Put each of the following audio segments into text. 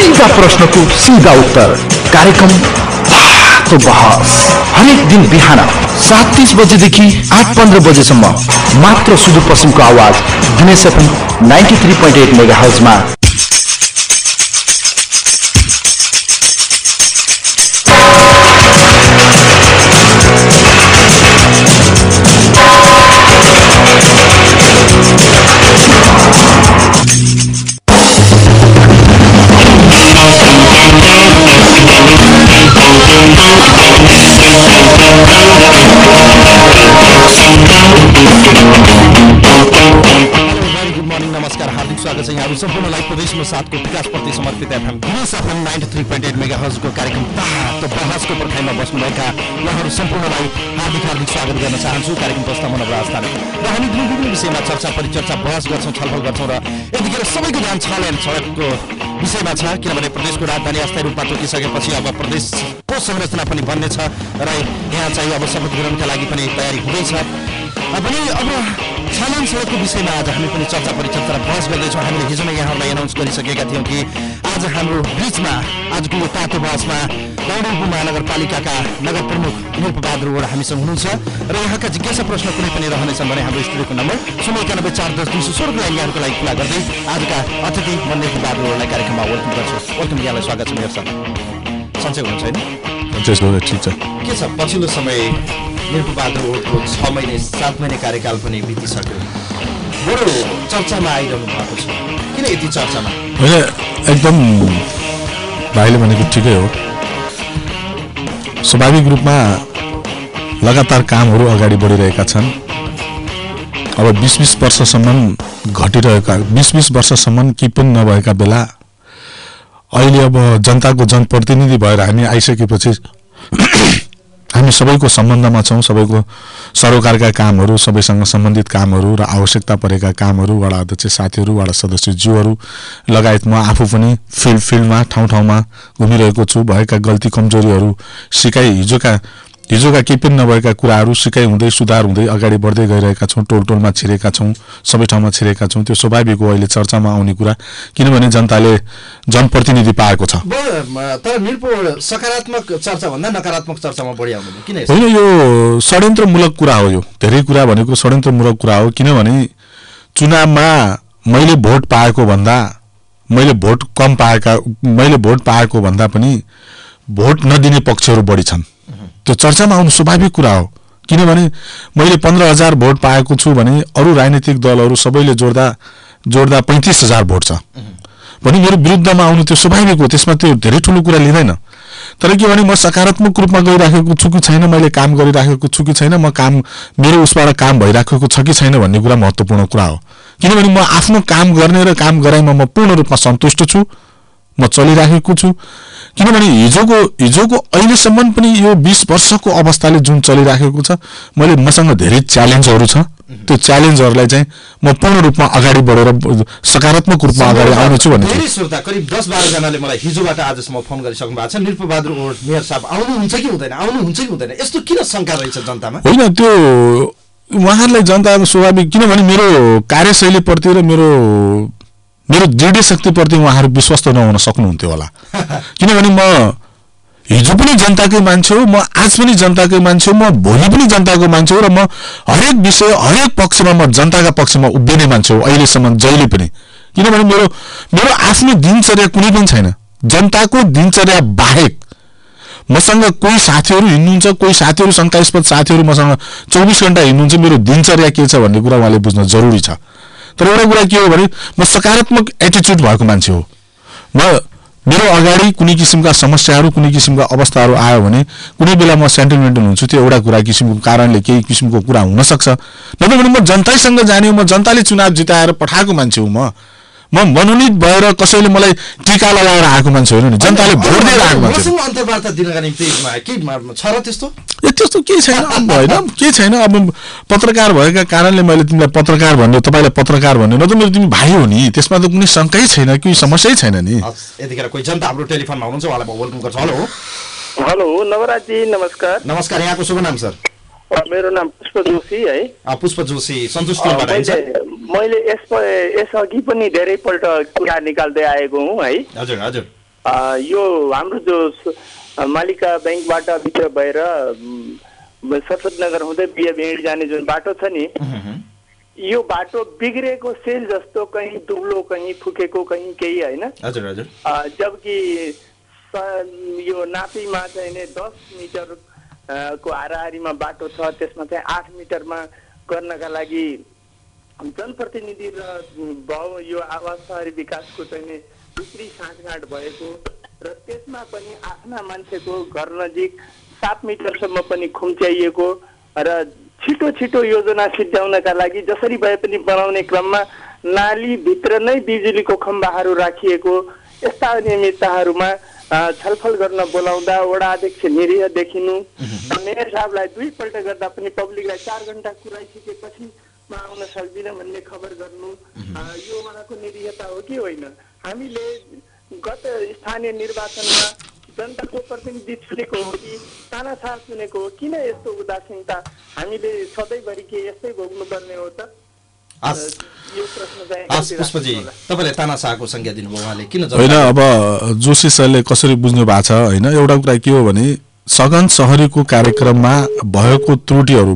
सीधा प्रश्नको सीधा उत्तर कार्यक्रम बातो बहस हरेक दिन बिहान 7:30 बजेदेखि 8:15 बजेसम्म मात्र सुदूरपश्चिमको आवाज दिनेश एफएम 93.8 मेगाहर्जमा। सम्पूर्णलाई प्रदेशमा साथको विकासप्रति समर्पित एफएम 93.8 मेगाहर्जको कार्यक्रम बातो बहसको पर्खाइमा बस्नुभएका उहाँहरू सम्पूर्णलाई हार्दिक स्वागत गर्न चाहन्छु। कार्यक्रम प्रस्तावना राजधानी र हामी विभिन्न विषयमा चर्चा परिचर्चा बहस गर्छौँ, छलफल गर्छौँ र यतिखेर सबैको ध्यान छल एन्ड सडकको विषयमा छ, किनभने प्रदेशको राजधानी अस्थायी रूपमा तोकिसकेपछि अब प्रदेशको संरचना पनि बन्ने छ र यहाँ चाहिँ अब शपथ ग्रहणका लागि पनि तयारी हुँदैछ। पनि अब छालाङ सडकको विषयमा आज हामी पनि चर्चा परिचर्चा र बहस गर्दैछौँ। हामीले हिजो नै यहाँहरूलाई एनाउन्स गरिसकेका थियौँ कि आज हाम्रो बिचमा आजको यो तातो बहसमा गौडौँपुर महानगरपालिकाका नगर प्रमुख निरपबहादुर ओडा हामीसँग हुनुहुन्छ र यहाँका जिज्ञासा प्रश्न कुनै पनि रहनेछन् भने हाम्रो स्टुडियोको नम्बर 914110 लागि यहाँहरूको लागि खुला गर्दै आजका अतिथि म निरपबहादुर ओडालाई कार्यक्रममा वेलकम गर्छु। वेलकम यहाँलाई स्वागत छ। मेरो साथ सन्चै हुनुहुन्छ होइन? ठिक छ। के छ पछिल्लो समय निरपबहादुर ओडको 6 महिने 7 महिने कार्यकाल पनि बितिसक्यो, बडो चर्चामा आइरहनु भएको छ, किन यति चर्चामा? होइन, एकदम भाइले भनेको ठिकै हो। स्वाभाविक रूपमा लगातार कामहरू अगाडि बढिरहेका छन्। अब 20-20 वर्षसम्म घटिरहेका 20-20 वर्षसम्म केही पनि नभएका बेला अहिले अब जनताको जनप्रतिनिधि भएर हामी आइसकेपछि हामी सबैको सम्बन्धमा छौँ। सबैको सरोकारका कामहरू, सबैसँग सम्बन्धित कामहरू र आवश्यकता परेका कामहरू वडा अध्यक्ष साथीहरू, वडा सदस्यज्यूहरू लगायत म आफू पनि फिल्डमा ठाउँ-ठाउँमा घुमिरहेको छु। भएका गल्ती कमजोरीहरू हिजोका केही पनि नभएका कुराहरू सिकाइ हुँदै सुधार हुँदै अगाडि बढ्दै गइरहेका छौँ। टोलटोलमा छिरेका छौँ, सबै ठाउँमा छिरेका छौँ। त्यो स्वाभाविक हो अहिले चर्चामा आउने कुरा, किनभने जनताले जनप्रतिनिधि पाएको छ। तर निरपो सकारात्मक चर्चा भन्दा नकारात्मक चर्चामा बढी आउँदैन किन? होइन, यो षड्यन्त्रमूलक कुरा हो। यो धेरै कुरा भनेको षड्यन्त्रमूलक कुरा हो, किनभने चुनावमा मैले भोट पाएको भन्दा मैले भोट पाएको भन्दा पनि भोट नदिने पक्षहरू बढी छन्। त्यो चर्चामा आउनु स्वाभाविक कुरा हो, किनभने मैले 15,000 भोट पाएको छु भने अरू राजनीतिक दलहरू सबैले जोड्दा 35,000 भोट छ भने मेरो विरुद्धमा आउनु त्यो स्वाभाविक हो। त्यसमा त्यो धेरै ठुलो कुरा लिँदैन। तर के भने म सकारात्मक रूपमा गइराखेको छु कि छैन, मैले काम गरिराखेको छु कि छैन, मेरो उसबाट काम भइराखेको छ कि छैन भन्ने कुरा महत्त्वपूर्ण कुरा हो। किनभने म आफ्नो काम गर्ने र काम गराइमा म पूर्ण रूपमा सन्तुष्ट छु, म चलिराखेको छु। किनभने हिजोको अहिलेसम्म पनि यो 20 वर्षको अवस्थाले जुन चलिराखेको छ, मसँग धेरै च्यालेन्जहरू छ। त्यो च्यालेन्जहरूलाई चाहिँ म पूर्ण रूपमा अगाडि बढेर सकारात्मक रूपमा अगाडि आउनेछु भन्ने धेरै श्रोता करिब 10-12 जनाले मलाई हिजोबाट आजसम्म फोन गरिसक्नु भएको छ। निरपबहादुर ओड मेयर साहब आउनुहुन्छ कि हुँदैन यस्तो किन शंका रहेछ जनतामा? होइन, त्यो उहाँहरूलाई जनताको स्वाभाविक, किनभने मेरो कार्यशैलीप्रति र मेरो दृढ शक्तिप्रति उहाँहरू विश्वस्त नहुन सक्नुहुन्थ्यो होला। किनभने म हिजो पनि जनताकै मान्छे हो, म आज पनि जनताकै मान्छे हो, म भोलि पनि जनताको मान्छे हो र म हरेक विषय हरेक पक्षमा म जनताका पक्षमा उभिने मान्छे हो अहिलेसम्म जहिले पनि। किनभने मेरो आफ्नो दिनचर्या कुनै पनि छैन। जनताको दिनचर्या बाहेक मसँग कोही साथीहरू हिँड्नुहुन्छ, कोही साथीहरू शङ्कास्पद साथीहरू मसँग 24 घण्टा हिँड्नुहुन्छ। मेरो दिनचर्या के छ भन्ने कुरा उहाँले बुझ्न जरुरी छ। तर एउटा कुरा के हो भने म सकारात्मक एटिट्युड भएको मान्छे हो। मेरो अगाडि कुनै किसिमका समस्याहरू, कुनै किसिमका अवस्थाहरू आयो भने कुनै बेला म सेन्टिमेन्टल हुन्छु। त्यो एउटा कुरा किसिमको कारणले केही किसिमको कुरा हुन सक्छ। नत्र भने म जनतासँग जाने हो, म जनताले चुनाव जिताएर पठाएको मान्छे हो। म मनोनित भएर कसैले मलाई टीका लगाएर आएको मान्छे होइन नि, जनताले भोट दिएर आएको मान्छे। मसँग अन्तर्वार्ता दिनका निम्ति के छ र त्यस्तो? त्यस्तो केही छैन। होइन, केही छैन। अब पत्रकार भएका कारणले मैले तिमीलाई पत्रकार भन्ने, तपाईँलाई पत्रकार भन्ने, न त मेरो तिमी भाइ हो नि, त्यसमा त कुनै शङ्कै छैन, कुनै समस्यै छैन नि। यतिखेर कोही जनता हाम्रो टेलिफोनमा हुनुहुन्छ, उहाँलाई म वेलकम गर्छु। हेलो नवराज जी, नमस्कार। नमस्कार, यहाँको शुभ नाम सर? मेरो नाम पुष्प जोशी है। पुष्प जोशी, सन्तुष्टिबाट मैले यसअघि पनि धेरैपल्ट कुरा निकाल्दै आएको हुँ है। हजुर हजुर। यो हाम्रो जो मालिका ब्याङ्कबाट भित्र भएर सरस्वती नगर हुँदै बिहा भेड जाने जुन बाटो छ नि, यो बाटो बिग्रेको सेल जस्तो, कहीँ दुब्लो, कहीँ फुकेको, कहीँ केही होइन। हजुर हजुर। जबकि यो नापीमा चाहिँ 10 मिटर को हाराहारीमा बाटो छ, त्यसमा चाहिँ 8 मिटरमा गर्नका लागि जनप्रतिनिधि र यो आवास शहरी विकासको चाहिँ भित्री साँठगाँठ भएको र त्यसमा पनि आफ्ना मान्छेको घर नजिक 7 मिटरसम्म पनि खुम्च्याइएको र छिटो छिटो योजना सिद्ध्याउनका लागि जसरी भए पनि बनाउने क्रममा नालीभित्र नै बिजुलीको खम्बाहरू राखिएको, यस्ता अनियमितताहरूमा छलफल गर्न बोलाउँदा वडा अध्यक्ष निरीह देखिनु, मेयर साहबलाई 2 पल्ट गर्दा पनि पब्लिकलाई 4 घण्टा कुराइसकेपछि म आउन सक्दिनँ भन्ने खबर गर्नु, यो उहाँको निरीहता हो कि होइन? हामीले गत स्थानीय निर्वाचनमा जनताको प्रतिनिधि चुनेको हो कि तानाशाह चुनेको हो? किन यस्तो उदासीनता हामीले सधैँभरि के यस्तै भोग्नुपर्ने हो त? यो प्रश्न चाहिँ पुष्पजी, तपाईँले तानाशाहको संज्ञा दिनुभयो, उहाँले किन? होइन, अब जोशी सरले कसरी बुझ्नु भएको छ होइन, एउटा कुरा के हो भने सघन शहरीको कार्यक्रममा भएका त्रुटिहरू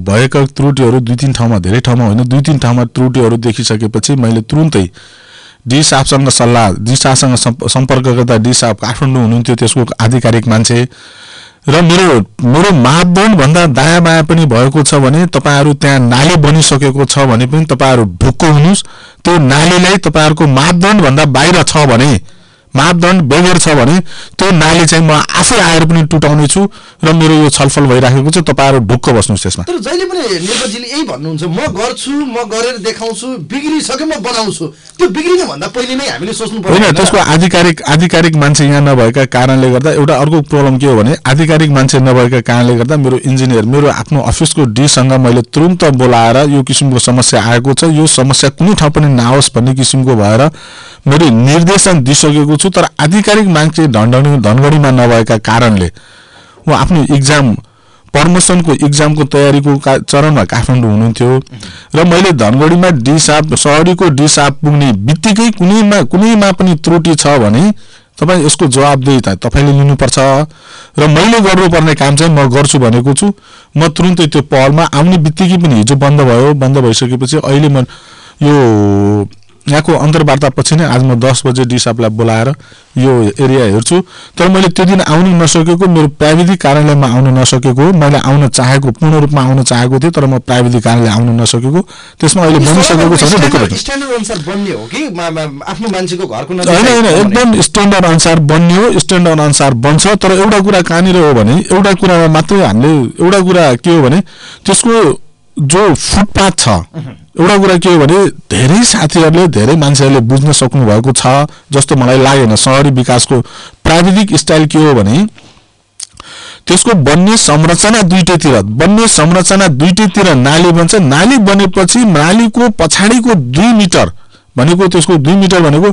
2-3 ठाउँमा, धेरै ठाउँमा होइन, 2-3 ठाउँमा त्रुटिहरू देखिसकेपछि मैले तुरुन्तै डी साहबसँग डी साहबसँग सम्पर्क गर्दा डी साहब काठमाडौँ हुनुहुन्थ्यो, त्यसको आधिकारिक मान्छे, र मेरो मापदण्ड भन्दा दायाँ बायाँ पनि भएको छ भने तपाईँहरू त्यहाँ नाली बनिसकेको छ भने पनि तपाईँहरू ढुक्क हुनुहोस्। त्यो नालीलाई तपाईँहरूको मापदण्ड भन्दा बाहिर छ भने, मापदण्ड बेगर छ भने त्यो नाली चाहिँ म आफै आएर पनि टुटाउने छु र मेरो यो छलफल भइराखेको छ, तपाईँहरू ढुक्क बस्नुहोस् त्यसमा। तर जहिले पनि निर्वाचनले यही भन्नुहुन्छ, म गर्छु, म गरेर देखाउँछु, बिग्रिसक्यो म बनाउँछु। त्यो बिग्रिनु भन्दा पहिले नै हामीले सोच्नु पर्छ होइन। त्यसको आधिकारिक मान्छे यहाँ नभएका कारणले गर्दा एउटा अर्को प्रब्लम के हो भने आधिकारिक मान्छे नभएका कारणले गर्दा मेरो इन्जिनियर, मेरो आफ्नो अफिसको डीसँग मैले तुरुन्त बोलाएर यो किसिमको समस्या आएको छ, यो समस्या कुनै ठाउँ पनि नआओस् भन्ने किसिमको भएर मैले निर्देशन दिइसकेको छु। तर आधिकारिक मान्छे धनगढीमा नभएका कारणले म आफ्नो प्रमोसनको इक्जामको तयारीको चरणमा काठमाडौँ हुनुहुन्थ्यो र मैले धनगढीमा डी साहब, शहरीको डी साहब पुग्ने बित्तिकै कुनैमा पनि त्रुटि छ भने तपाईँ यसको जवाबदेही तपाईँले लिनुपर्छ र मैले गर्नुपर्ने काम चाहिँ म गर्छु भनेको छु। म तुरुन्तै त्यो पहलमा आउने बित्तिकै पनि हिजो बन्द भइसकेपछि अहिले म यो यहाँको अन्तर्वार्ता पछि नै आज म 10 बजे डी साहबलाई बोलाएर यो एरिया हेर्छु। तर मैले त्यो दिन आउन नसकेको, मेरो प्राविधिक कार्यालयमा आउन नसकेको, मैले आउन चाहेको, पूर्ण रूपमा आउन चाहेको थिएँ, तर म प्राविधिक कार्यालय आउन नसकेको। त्यसमा अहिले बनिसकेको छ भने स्ट्यान्डर्ड अनुसार बन्ने हो कि आफ्नो मान्छेको घरको नजिक? होइन, एकदम स्ट्यान्डर्ड अनुसार बन्ने हो, स्ट्यान्डर्ड अनुसार बन्छ। तर एउटा कुरा कहाँनिर हो भने, एउटा कुरामा मात्रै हामीले एउटा कुरा के हो भने त्यसको जो फुटपाथ छ, एउटा कुरा के हो भने धेरै साथीहरूले, धेरै मान्छेहरूले बुझ्न सक्नु भएको छ जस्तो मलाई लागेन। शहरी विकासको प्राविधिक स्टाइल के हो भने त्यसको बन्ने संरचना दुईटैतिर नाली बन्छ। नाली बनेपछि नालीको पछाडिको 2 मिटर भनेको, त्यसको 2 मिटर भनेको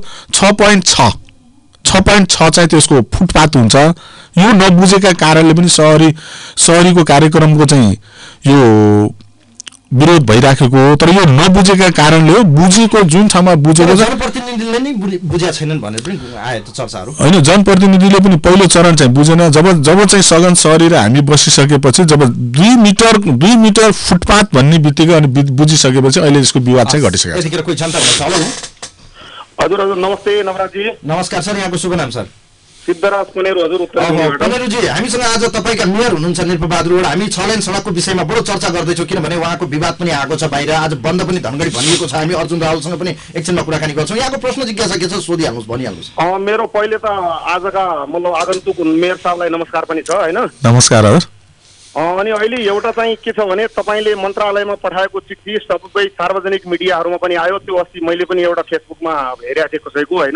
6.6 चाहिँ त्यसको फुटपाथ हुन्छ। यो नबुझेका कारणले पनि शहरीको कार्यक्रमको चाहिँ यो विरोध भइराखेको हो। तर यो नबुझेका कारणले हो। बुझेको जुन ठाउँमा बुझेको छ, जनप्रतिनिधिले नै बुझेका छैनन् भनेर पनि आयो त चर्चाहरू। होइन, जनप्रतिनिधिले पनि पहिलो चरण चाहिँ बुझेन। जब चाहिँ सघन शहरी र हामी बसिसकेपछि, जब 2 मिटर फुटपाथ भन्ने बित्तिकै अनि बुझिसकेपछि अहिले यसको विवाद चाहिँ घटिसकेको छ। यतिखेर कोही जनता हुनुहुन्छ? हेलो हजुर नमस्ते नवराजी। नमस्कार सर, यहाँको शुभ नाम सर? सिद्धराज पनेरू। हजुर पनेरूजी, हामीसँग आज तपाईँका मेयर हुनुहुन्छ निर्पबहादुर। हामी 6 लेन सडकको विषयमा बडो चर्चा गर्दैछौँ, किनभने उहाँको विवाद पनि आएको छ बाहिर। आज बन्द पनि धनगढी भनिएको छ। हामी अर्जुन रावलसँग पनि एकछिनमा कुराकानी गर्छौँ। यहाँको प्रश्न जिज्ञासा के छ सोधिहाल्नुहोस्, भनिहाल्नुहोस्। मेरो पहिले त आजका मतलब आगन्तुक मेयर साहबलाई नमस्कार पनि छ होइन। नमस्कार हजुर। अनि अहिले एउटा चाहिँ के छ भने तपाईँले मन्त्रालयमा पठाएको चिठी सबै सार्वजनिक मिडियाहरूमा पनि आयो। त्यो अस्ति मैले पनि एउटा फेसबुकमा हेरिराखेको छैको होइन।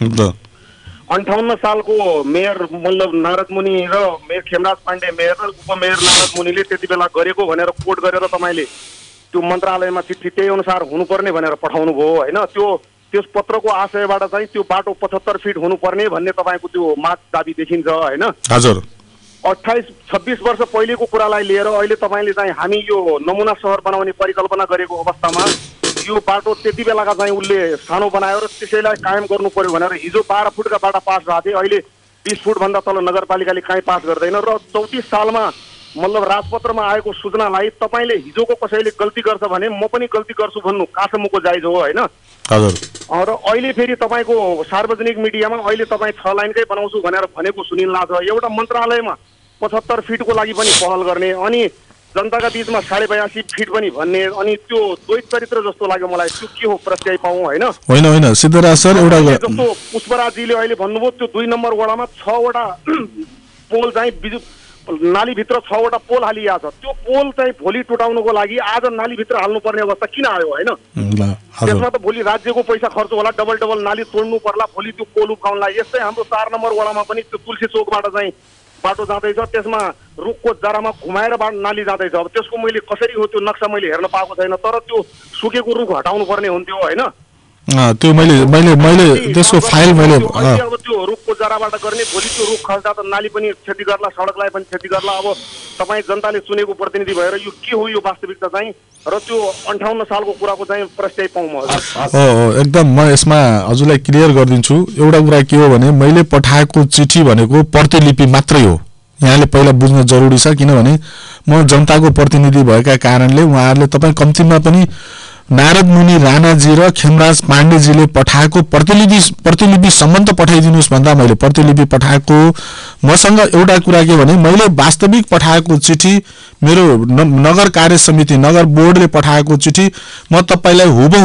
58 सालको मेयर मतलब नारद मुनि र मेयर खेमराज पाण्डे मेयर र उपमेयर नारद मुनिले त्यति बेला गरेको भनेर कोट गरेर तपाईँले त्यो मन्त्रालयमा चिठी त्यही अनुसार हुनुपर्ने भनेर पठाउनु भयो होइन। त्यस पत्रको आशयबाट चाहिँ त्यो बाटो 75 फिट हुनुपर्ने भन्ने तपाईँको त्यो माग दाबी देखिन्छ होइन। हजुर। 28-26 वर्ष पहिलेको कुरालाई लिएर अहिले तपाईँले चाहिँ हामी यो नमुना सहर बनाउने परिकल्पना गरेको अवस्थामा यो बाटो त्यति बेलाका चाहिँ उसले सानो बनायो र त्यसैलाई कायम गर्नु पर्यो भनेर हिजो 12 फुटका बाटा पास भएको थिए। अहिले 20 फुटभन्दा तल नगरपालिकाले काहीँ पास गर्दैन र 34 सालमा मतलब राजपत्रमा आएको सूचनालाई तपाईँले हिजोको कसैले गल्ती गर्छ भने म पनि गल्ती गर्छु भन्नु कासम्मको जायज हो होइन हजुर र अहिले फेरि तपाईँको सार्वजनिक मिडियामा अहिले तपाईँ 6 लाइनकै बनाउँछु भनेर भनेको सुनिला छ एउटा मन्त्रालयमा 75 फिटको लागि पनि पहल गर्ने अनि जनताका बीचमा 82.5 फिट पनि भन्ने अनि त्यो द्वैत चरित्र जस्तो लाग्यो मलाई त्यो के हो प्रत्याय पाऊँ होइन होइन सिद्धराज सर एउटा जस्तो पुष्पराजजीले अहिले भन्नुभयो त्यो 2 नम्बर वडामा 6 वटा पोल चाहिँ नालीभित्र 6 वटा पोल हालिया छ त्यो पोल चाहिँ भोलि टुटाउनको लागि आज नालीभित्र हाल्नुपर्ने अवस्था किन आयो होइन त्यसमा त भोलि राज्यको पैसा खर्च होला डबल नाली तोड्नु पर्ला भोलि त्यो पोल उठाउनलाई यस्तै हाम्रो 4 नम्बर वडामा पनि त्यो तुलसी चोकबाट चाहिँ बाटो जाँदैछ त्यसमा रुखको जरामा घुमाएर नाली जाँदैछ अब त्यसको मैले कसरी हो त्यो नक्सा मैले हेर्न पाएको छैन तर त्यो सुकेको रुख हटाउनु पर्ने हुन्थ्यो होइन त्यो मैले त्यसको फाइल मैले अब त्यो रुखको जराबाट गर्ने भोलि त्यो रुख खस्दा त नाली पनि क्षति गर्ला सडकलाई पनि क्षति गर्ला अब तपाईँ जनताले चुनेको प्रतिनिधि भएर यो के हो यो वास्तविकता चाहिँ र त्यो 58 सालको कुराको चाहिँ प्रश्नै पाउँ म एकदम म यसमा हजुरलाई क्लियर गरिदिन्छु एउटा कुरा के हो भने मैले पठाएको चिठी भनेको प्रतिलिपि मात्रै हो यहाँले पहिला बुझ्न जरुरी छ किनभने म जनताको प्रतिनिधि भएका कारणले उहाँहरूले तपाईँ कम्तीमा पनि नारद मुनि राणाजी र खेमराज पाण्डेजीले पठाएको प्रतिलिपि सम्बन्ध पठाइदिनुहोस् भन्दा मैले प्रतिलिपि पठाएको मसँग एउटा कुरा के भने मैले वास्तविक पठाएको चिठी मेरो नगर कार्य समिति नगर बोर्डले पठाएको चिठी म तपाईलाई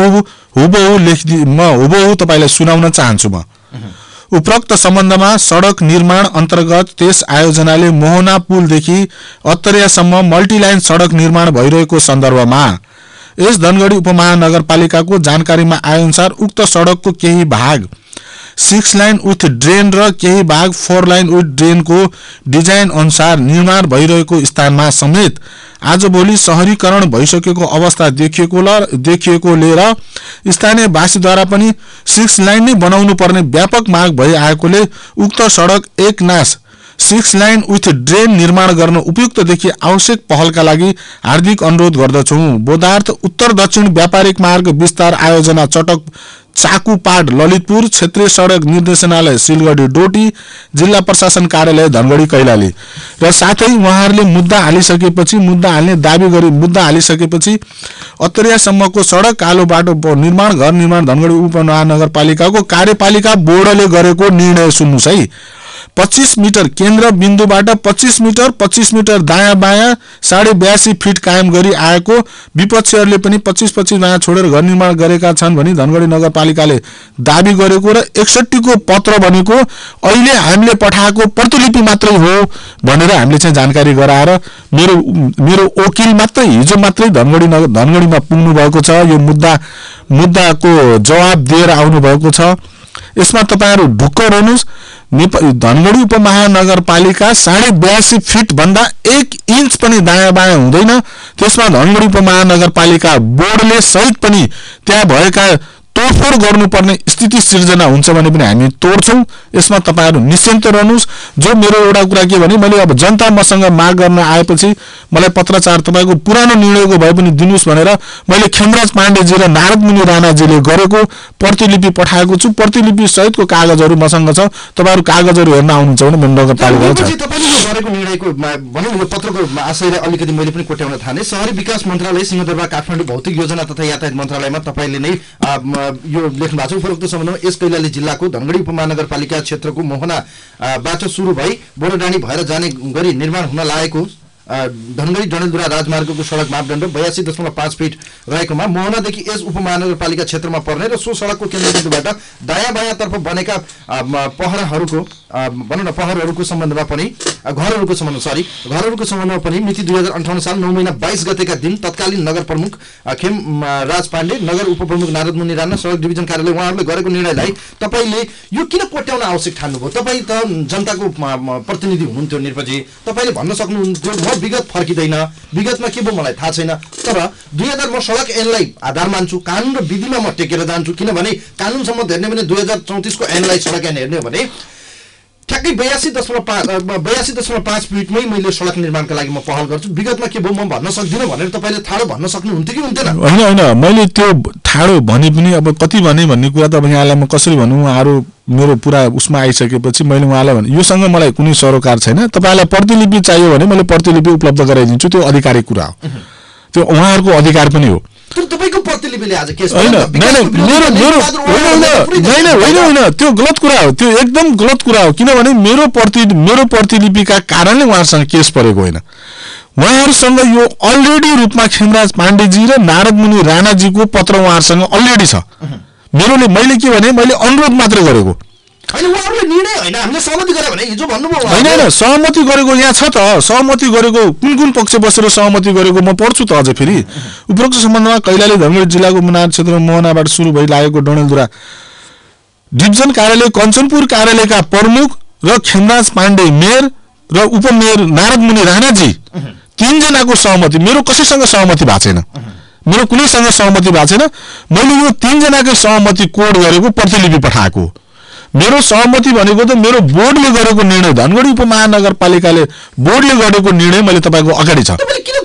हुबहु लेखिदि म हुबहु तपाईलाई सुनाउन चाहन्छु म उपरोक्त सम्बन्धमा सडक निर्माण अन्तर्गत त्यस आयोजनाले मोहना पुलदेखि अत्तरियासम्म मल्टिलाइन सडक निर्माण भइरहेको सन्दर्भमा यस धनगढी उपमहानगरपालिकाको जानकारीमा आएअनुसार उक्त सडकको केही भाग 6 लाइन विथ ड्रेन र केही भाग 4 लाइन विथ ड्रेनको डिजाइन अनुसार निर्माण भइरहेको स्थानमा समेत आजभोलि शहरीकरण भइसकेको अवस्था देखिएकोले र स्थानीयवासीद्वारा पनि 6 लाइन नै बनाउनु पर्ने व्यापक माग भइ आएकोले उक्त सडक एक नास 6 लाइन विथ ड्रेन निर्माण गर्न उपयुक्तदेखि आवश्यक पहलका लागि हार्दिक अनुरोध गर्दछौं बोधार्थ उत्तर दक्षिण व्यापारिक मार्ग विस्तार आयोजना चटक चाकुपाड ललितपुर क्षेत्रीय सडक निर्देशनालय सिलगढी डोटी जिल्ला प्रशासन कार्यालय धनगढी कैलाली र साथै उहाँहरूले मुद्दा हालिसकेपछि अत्तरियासम्मको सडक कालो बाटो निर्माण घर निर्माण धनगढी उपमहानगरपालिकाको कार्यपालिका बोर्डले गरेको निर्णय सुन्नुस् है 25 मिटर केन्द्र बिन्दुबाट 25 मिटर दायाँ बायाँ 82.5 फिट कायम गरी आएको विपक्षीहरूले पनि 25 दायाँ छोडेर घर निर्माण गरेका छन् भनी धनगढी नगरपालिकाले दाबी गरेको र 61 को पत्र भनेको अहिले हामीले पठाएको प्रतिलिपि मात्रै हो भनेर हामीले चाहिँ जानकारी गराएर मेरो वकिल मात्रै हिजो मात्रै धनगढीमा पुग्नु भएको छ यो मुद्दाको जवाब दिएर आउनु भएको छ यसमा तपाईहरु ढुक्क रहनुस् धनगढी उपमहानगरपालिका 82.5 फिट भन्दा 1 इन्च पनि दायाँ बायाँ हुँदैन त्यसमा धनगढी उपमहानगरपालिका बोर्डले सहित पनि त्यहाँ भएका तोडफोड गर्नुपर्ने स्थिति सिर्जना हुन्छ भने पनि हामी तोड्छौं यसमा तपाईहरु निश्चिन्त रहनुस् जो मेरो एउटा कुरा के भने मैले अब जनता मसँग माग गर्न आएपछि मलाई पत्रचार तपाईको पुरानो निर्णयको भए पनि दिनुस् भनेर मैले खेमराज पाण्डेजी र नारद मुनि राणाजीले गरेको प्रतिलिपि पठाएको छु प्रतिलिपि सहितको कागजहरु मसँग छ तपाईहरु कागजहरु हेर्न आउनुहुन्छ भने म नगरपालिका छ तपाईले गरेको निर्णयको भनौं न पत्रको आशयले अलिकति मैले पनि कोट्याउन थाले शहरी विकास मन्त्रालय सिंहदरबार काठमाडौँ भौतिक योजना तथा यातायात मन्त्रालयमा तपाईले नै यो लेख्नु भएको छ उपरोक्त सम्बन्धमा यस कैलाली जिल्लाको धनगढी उपमहानगरपालिका क्षेत्रको मोहनाबाट सुरु भई बोराडाँडी भएर जाने गरी निर्माण हुन लागेको धनगढी डडेलधुरा राजमार्गको सडक मापदण्ड 82.5 फिट रहेकोमा मोहनादेखि यस उपमहानगरपालिका क्षेत्रमा पर्ने र सो सडकको केन्द्रबिन्दुबाट दायाँ बायाँतर्फ बनेका पहरहरूको सम्बन्धमा पनि घरहरूको सम्बन्धमा पनि मिति 2058 साल 9 महिना 22 गतेका दिन तत्कालीन नगर प्रमुख खेम राज पाण्डे नगर उपप्रमुख नारद मुनि राणा सडक डिभिजन कार्यालय उहाँहरूले गरेको निर्णयलाई तपाईले यो किन कोट्याउन आवश्यक ठान्नुभयो तपाई त जनताको प्रतिनिधि हुनुहुन्थ्यो निर्पजी तपाईले भन्न सक्नुहुन्थ्यो म विगत फर्किदैन विगतमा के भयो मलाई थाहा छैन तर 2000 म सडक ऐनलाई आधार मान्छु कानुन र विधिमा म टेकेर जान्छु किनभने कानुनसम्म हेर्ने भने 2034 को ऐनलाई सडक ऐन हेर्ने भने ठ्याक्कै 82.5 मिनेटमै मैले सडक निर्माणका लागि म पहल गर्छु, विगतमा के भयो म भन्न सक्दिनँ भनेर तपाईँले ठाडो भन्न सक्नुहुन्थ्यो कि हुन्थेन? होइन मैले त्यो ठाडो भने पनि अब कति भने भन्ने कुरा त अब यहाँलाई म कसरी भनौँ, उहाँहरू मेरो पुरा उसमा आइसकेपछि मैले उहाँलाई भने योसँग मलाई कुनै सरोकार छैन, तपाईँलाई प्रतिलिपि चाहियो भने मैले प्रतिलिपि उपलब्ध गराइदिन्छु, त्यो आधिकारिक कुरा हो, त्यो उहाँहरूको अधिकार पनि हो। तपाईँको प्रतिलिपिले आज केस होइन त्यो गलत कुरा हो, त्यो एकदम गलत कुरा हो, किनभने मेरो प्रतिलिपिका कारणले उहाँहरूसँग केस परेको होइन। उहाँहरूसँग यो अलरेडी रूपमा खेमराज पाण्डेजी र नारद मुनि राणाजीको पत्र उहाँहरूसँग अलरेडी छ। मैले के भने मैले अनुरोध मात्र गरेको होइन, सहमति गरेको यहाँ छ त, सहमति गरेको कुन पक्ष बसेर सहमति गरेको म पढ्छु त अझै फेरि। उपरोक्त सम्बन्धमा कैलाली धनगढी जिल्लाको मुनार क्षेत्र मोहनाबाट सुरु भइलागेको डडेलधुरा डिभिजन कार्यालय कञ्चनपुर कार्यालयका प्रमुख र खेमराज पाण्डे मेयर र उपमेयर नारद मुनि राणाजी 3 जनाको सहमति, मेरो कसैसँग सहमति भएको छैन, मेरो कुनैसँग सहमति भएको छैन। मैले यो 3 जनाकै सहमति कोड गरेको प्रतिलिपि पठाएको। मेरो सहमति भनेको त मेरो बोर्डले गरेको निर्णय, धनगढी उपमहानगरपालिकाले बोर्डले गरेको निर्णय मैले तपाईँको अगाडि छ।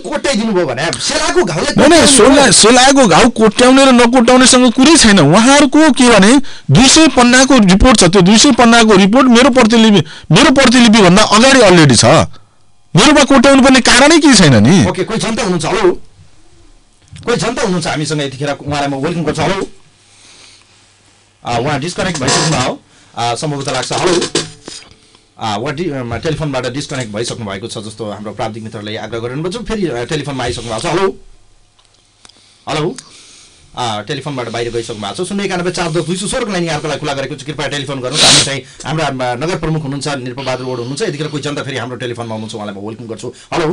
सेलाएको घाउ कोट्याउने र नकोट्याउनेसँग कुरै छैन। उहाँहरूको के भने 200 पन्नाको रिपोर्ट छ, त्यो 200 पन्नाको रिपोर्ट मेरो प्रतिलिपि भन्दा अगाडि अलरेडी छ, मेरोमा कोट्याउनु पर्ने कारणै के छैन नि। ओके, कोही जनता हुनुहुन्छ हामीसँग यतिखेर, उहाँलाई म वेलकम गर्छु। हेलो, उहाँ डिस्कनेक्ट भइसक्नु भयो सम्भवतः लाग्छ। हेलो, उहाँ टेलिफोनबाट डिस्कनेक्ट भइसक्नु भएको छ जस्तो हाम्रो प्राविधिक मित्रले आग्रह गरिरहनु छ, फेरि टेलिफोनमा आइसक्नु भएको छ। हेलो, टेलिफोनबाट बाहिर गइसक्नु भएको छ। 091-410-216 लाइन यहाँको लागि खुला गरेको छु, कृपया टेलिफोन गर्नुहोस्। हामी चाहिँ हाम्रा नगर प्रमुख हुनुहुन्छ निरपबहादुर ओड हुनुहुन्छ, यतिखेर कोही जनता फेरि हाम्रो टेलिफोनमा हुनुहुन्छ, उहाँलाई म वेलकम गर्छु। हेलो,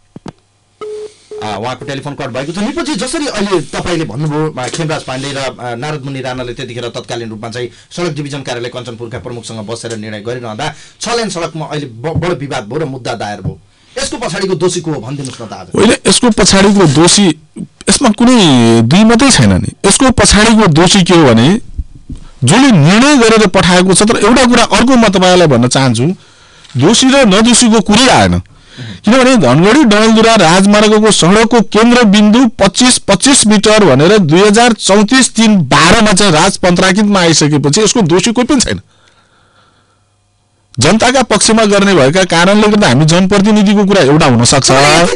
उहाँको टेलिफोन कट भएको छ। निरपजी, जसरी अहिले तपाईँले भन्नुभयो खेमराज पाण्डे र नारद मुनि राणाले त्यतिखेर तत्कालीन रूपमा चाहिँ सडक डिभिजन कार्यालय कञ्चनपुरका प्रमुखसँग बसेर निर्णय गरिरहँदा 6 लेन सडकमा अहिले बडो विवाद भयो र मुद्दा दायर भयो। यसको पछाडिको दोषी को हो भनिदिनुहोस् न त आज। होइन, यसको पछाडिको दोषी, यसमा कुनै दुई मात्रै छैन नि। यसको पछाडिको दोषी के हो भने जसले निर्णय गरेर पठाएको छ। तर एउटा कुरा अर्को म तपाईँलाई भन्न चाहन्छु, दोषी र नदोषीको कुरै आएन, किनभने धनगढी डडेलधुरा राजमार्गको सडकको केन्द्रबिन्दु 25 मिटर भनेर 2034-3-12 चाहिँ राजपञ्चायतमा आइसकेपछि यसको दोषी कोही पनि छैन। जनताका पक्षमा गर्ने भएका कारणले गर्दा हामी जनप्रतिनिधिको कुरा एउटा हुन सक्छ,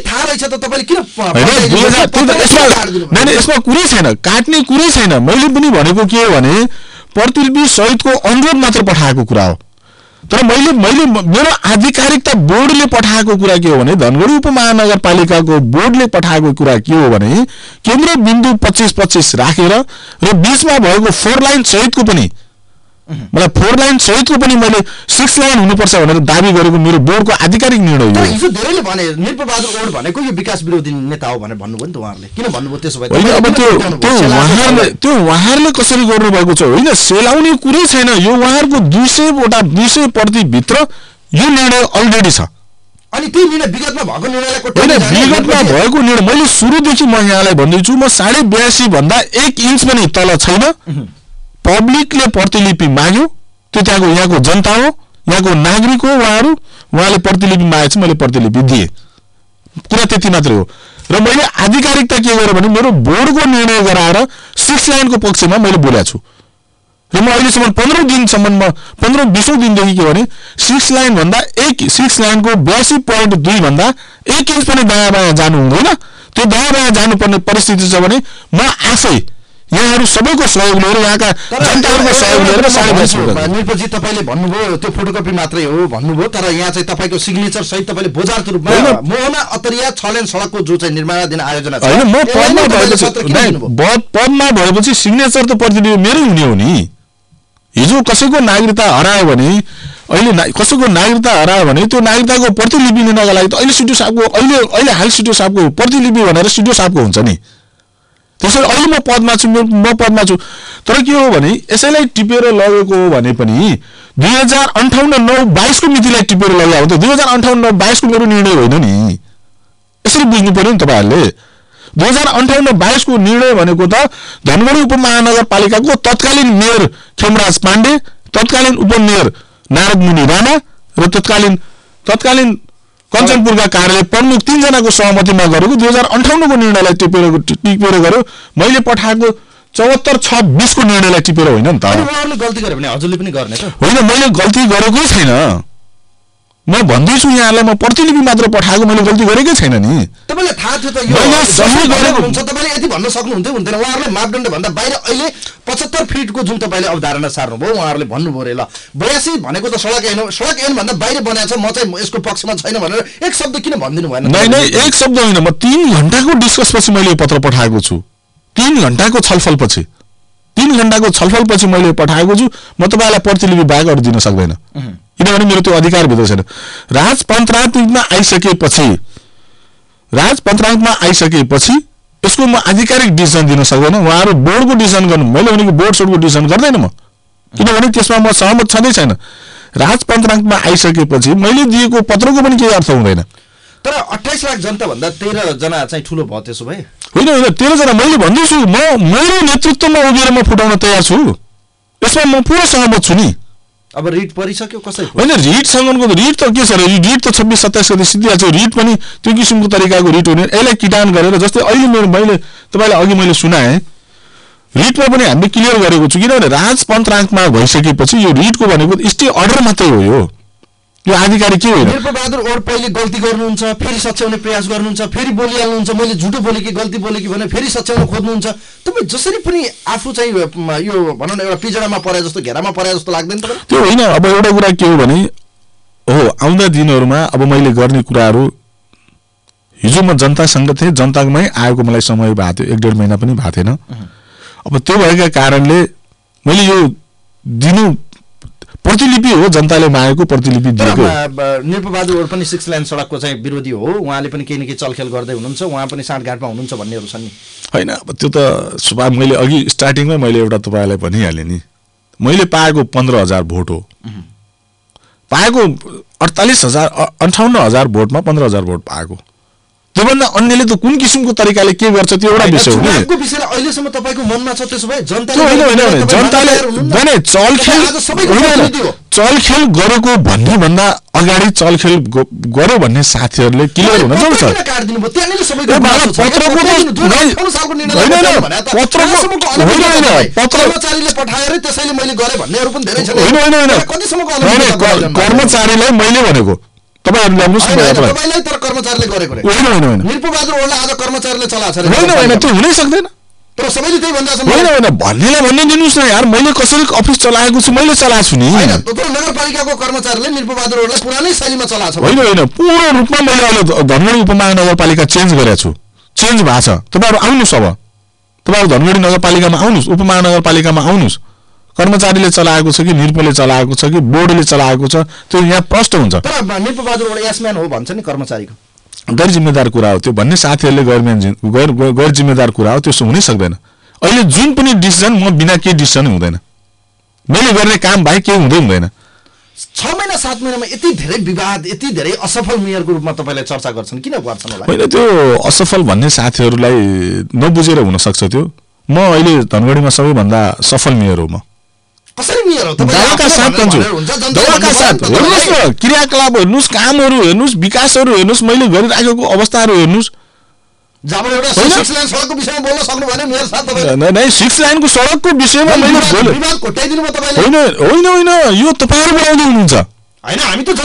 यसमा कुरै छैन, काट्ने कुरै छैन। मैले पनि भनेको के हो भने प्रतिलिपि सहितको अनुरोध मात्र पठाएको कुरा हो। तर मैले मेरो आधिकारिकता बोर्डले पठाएको कुरा के हो भने धनगढी उपमहानगरपालिकाको बोर्डले पठाएको कुरा के हो भने केन्द्रबिन्दु 25 राखेर र बीचमा भएको 4 लाइन सहितको पनि मलाई 4 लाइन सहितको पनि मैले 6 लाइन हुनुपर्छ भनेर दाबी गरेको मेरो बोर्डको आधिकारिक निर्णय हो। हिजो धेरैले भने निरपबहादुर ओड भनेको यो विकास विरोधी नेता हो भनेर भन्नुभयो नि त उहाँहरूले, किन भन्नुभयो त्यसो भए? होइन, अब त्यो उहाँहरूले कसरी गर्नुभएको छ? होइन, सेलाउने कुरै छैन। यो उहाँहरूको 200 प्रतिभित्र यो निर्णय अलरेडी छ। अनि त्यो निर्णय विगतमा भएको निर्णयलाई विगतमा भएको निर्णय मैले सुरुदेखि म यहाँलाई भन्दैछु, म 82.5 भन्दा 1 इन्च पनि तल छैन। पब्लिकले प्रतिलिपि माग्यो, त्यो यहाँको जनता हो, यहाँको नागरिक हो, उहाँले प्रतिलिपि मागेपछि मैले प्रतिलिपि दिएँ, कुरा त्यति मात्रै हो। र मैले आधिकारिकता के गरेँ भने मेरो बोर्डको निर्णय गराएर 6 लाइनको पक्षमा मैले बोलेको छु र म अहिलेसम्म 15-20 दिनदेखि के भने 6 लाइन भन्दा 6 लाइनको 82.2 भन्दा 1 इन्च पनि दायाँ बायाँ जानु हुँदैन। त्यो दायाँ बायाँ जानुपर्ने परिस्थिति छ भने म आफै यहाँहरू सबैको सहयोग लिएर, यहाँका जनताहरूको सहयोग लिएर निरपजी तपाईँले भन्नुभयो त्यो फोटोकपी मात्रै हो भन्नुभयो, तर यहाँ चाहिँ तपाईँको सिग्नेचर सहित तपाईँले बजारको रूपमा मोहना अतरिया 6 लेन सडकको जो चाहिँ निर्माणाधीन आयोजना छ, होइन म पदमा भएपछि सिग्नेचर त प्रतिलिपि मेरै हुने हो नि। हिजो कसैको नागरिकता हरायो भने कसैको नागरिकता हरायो भने त्यो नागरिकताको प्रतिलिपि लिनका लागि त अहिले सिडिओ साहबको अहिले हाल सिडिओ साहबको प्रतिलिपि भनेर सिडिओ साहबको हुन्छ नि। त्यसैले अहिले म पदमा छु। तर के हो भने यसैलाई टिपेर लगेको हो भने पनि 2058-9-22 को मितिलाई टिपेर लगायो त 2058-9-22 को मेरो निर्णय होइन नि। यसरी बुझ्नु पर्यो नि तपाईँहरूले। 2058-22 को निर्णय भनेको त धनगढी उपमहानगरपालिकाको तत्कालीन मेयर खेमराज पाण्डे, तत्कालीन उपमेयर नारद मुनि राणा र तत्कालीन कञ्चनपुरका कार्यालय प्रमुख 3 जनाको सहमतिमा गरेको 2058 को निर्णयलाई टिपेर गर्यो। मैले पठाएको 74/26 को निर्णयलाई टिपेर होइन नि त। उहाँहरूले गल्ती गरे भने हजुरले पनि गर्ने त होइन, मैले गल्ती गरेकै छैन। म भन्दैछु यहाँलाई, म प्रतिलिपि मात्र पठाएको, मैले गल्ती गरेकै छैन नि। तपाईलाई थाहा थियो त यो मैले सही गरेको हुन्छ। तपाईले यति भन्न सक्नुहुन्थ्यो हुन्थेन? उहाँहरूले मापदण्ड भन्दा बाहिर अहिले 75 फिटको जुन तपाईले अवधारणा सार्नुभयो, उहाँहरूले भन्नुभयो रे ल 82 भनेको त सडक ऐन भन्दा बाहिर बनाएको छ, म चाहिँ यसको पक्षमा छैन भनेर एक शब्द किन भनिदिनु भएन? नै एक शब्द होइन, म 3 घण्टाको डिस्कस पछि मैले पत्र पठाएको छु। 3 घण्टाको छलफलपछि 3 घण्टाको छलफलपछि मैले पठाएको छु। म तपाईलाई प्रतिलिपि बाहेक अरू दिन सक्दैन, किनभने मेरो त्यो अधिकार भित्र छैन। राजपञ्चायतमा आइसकेपछि यसको म आधिकारिक डिसिजन दिन सक्दैन। उहाँहरू बोर्डको डिसिजन गर्नु, मैले भनेको बोर्ड सोर्डको डिसिजन गर्दैन म, किनभने त्यसमा म सहमत छँदै छैन। राजपञ्चायतमा आइसकेपछि मैले दिएको पत्रको पनि केही अर्थ हुँदैन। तर 28 लाख जनता भन्दा 13 जना चाहिँ ठुलो भयो त्यसो भए? होइन 13 जना। मैले भन्दैछु म मेरो नेतृत्वमा उभिएर म फुटाउन तयार छु, यसमा म पुरा सहमत छु नि। अब रिट परिसक्यो कसैको? होइन, रिट त के छ र, रिट त 26-27 गते सिद्धिहाल्छ। रिट पनि त्यो किसिमको तरिकाको रिट हुने, यसलाई किटान गरेर, जस्तै अहिले मैले तपाईलाई अघि मैले सुनाएँ, रिटमा पनि हामीले क्लियर गरेको छु। किनभने राजपञ्चायतमा भइसकेपछि यो रिटको भनेको स्टे अर्डर मात्रै हो, यो आधिकारिक के होइन। निरपबहादुर ओड पहिले गल्ती गर्नुहुन्छ, फेरि सच्याउने प्रयास गर्नुहुन्छ, फेरि बोलिहाल्नुहुन्छ, मैले झुटो बोले कि गल्ती बोले कि भने फेरि सच्याउन खोज्नुहुन्छ। तपाईँ जसरी पनि आफू चाहिँ यो भनौँ न एउटा पिजडामा परे जस्तो, घेरामा परे जस्तो लाग्दैन तपाईँ? त्यो होइन। अब एउटा कुरा के हो भने, आउँदा दिनहरूमा अब मैले गर्ने कुराहरू, हिजो म जनतासँग थिएँ, जनतामै आएको मलाई समय भएको थियो, 1-1.5 महिना पनि भएको थिएन। अब त्यो भएका कारणले मैले यो दिनु प्रतिलिपि हो, जनताले मागेको प्रतिलिपि दिएको। निरपबहादुर ओड पनि 6 लेन सडकको चाहिँ विरोधी हो, उहाँले पनि केही न केही चलखेल गर्दै हुनुहुन्छ, उहाँ पनि साँठगाँठमा हुनुहुन्छ भन्नेहरू छन् नि। होइन, अब त्यो त सुभाव मैले अघि स्टार्टिङमै मैले एउटा तपाईँलाई भनिहालेँ नि, मैले पाएको 15,000 भोट हो। पाएको 58,000 भोटमा 15,000 भोट पाएको। त्योभन्दा अन्यले त कुन किसिमको तरिकाले के गर्छ त्यो एउटा विषय हो नि। चुनावको विषयले अहिलेसम्म तपाईको मनमा छ त्यसो भए? जनताले चलखेल गरेको भन्ने भन्दा अगाडि चलखेल गर्यो भन्ने साथीहरूले क्लियर हुन जान्छ। कर्मचारीलाई मैले भनेको तपाईहरुले ल्याउनुस्, तर कर्मचारीले गरेको होइन। निरपबहादुर ओडलाई आज कर्मचारीले चलाछ रे? होइन, त्यो हुनै सक्दैन। तर सबैले त्यही भन्छ। होइन, भन्नेलाई भन्ने दिनुस् न यार, मैले कसरी अफिस चलाएको छु, मैले चलाएको छु नि। हैन, नगरपालिकाको कर्मचारीले निरपबहादुर ओडलाई पुरानै शैलीमा चलाछ। होइन, पूर्ण रूपमा मैले अहिले धनगढी उपमहानगरपालिका चेन्ज गरेको छु, चेन्ज भएको छ। तपाईहरु आउनुस्, अब तपाईहरु धनगढी नगरपालिकामा आउनुस्, उपमहानगरपालिकामा आउनुस्, कर्मचारीले चलाएको छ कि निरपले चलाएको छ कि बोर्डले चलाएको छ, त्यो यहाँ प्रष्ट हुन्छ। तर निरपबहादुर ओड यसम्यान हो भन्छ नि कर्मचारीको। गैर जिम्मेदार कुरा हो त्यो भन्ने साथीहरूले गैर जिम्मेदार कुरा हो, त्यसो हुनै सक्दैन। अहिले जुन पनि डिसिजन म बिना केही डिसिजन हुँदैन, मैले गर्ने काम बाहेक केही हुँदैन। 6 महिना 7 महिनामा यति धेरै विवाद, यति धेरै असफल मेयरको रूपमा तपाईलाई चर्चा गर्छन्, किन गर्छन् होला? होइन, त्यो असफल भन्ने साथीहरूलाई नबुझेर हुन सक्छ त्यो। म अहिले धनगढीमा सबैभन्दा सफल मेयर हो। म कसरी मेयर हो? दलका साथ भन्छु, दलका साथ हेर्नुस् न, क्रियाकलाप हेर्नुस्, कामहरू हेर्नुस्, विकासहरू हेर्नुस्, मैले गरिराखेको अवस्थाहरू हेर्नुस्। जब एउटा 6 लाइन सडकको विषयमा बोल्न सक्नु भने मेयर साथ तपाईले नै 6 लाइनको सडकको विषयमा मैले बोले। विवाद कोट्याइदिनु भयो तपाईले। होइन, यो तपाईहरु बनाउँदै हुनुहुन्छ। हैन, हामी त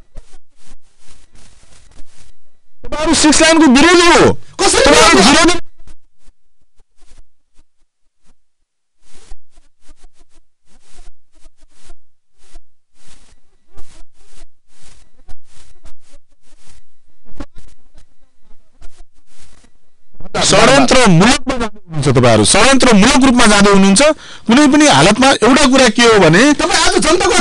तपाईहरु 6 लाइनको विरोधी हो। कसरी विरोधी? षड्यन्त्रमूलक रूपमा जाँदै हुनुहुन्छ। कुनै पनि हालतमा एउटा कुरा के हो भने तपाईँ आज जनताको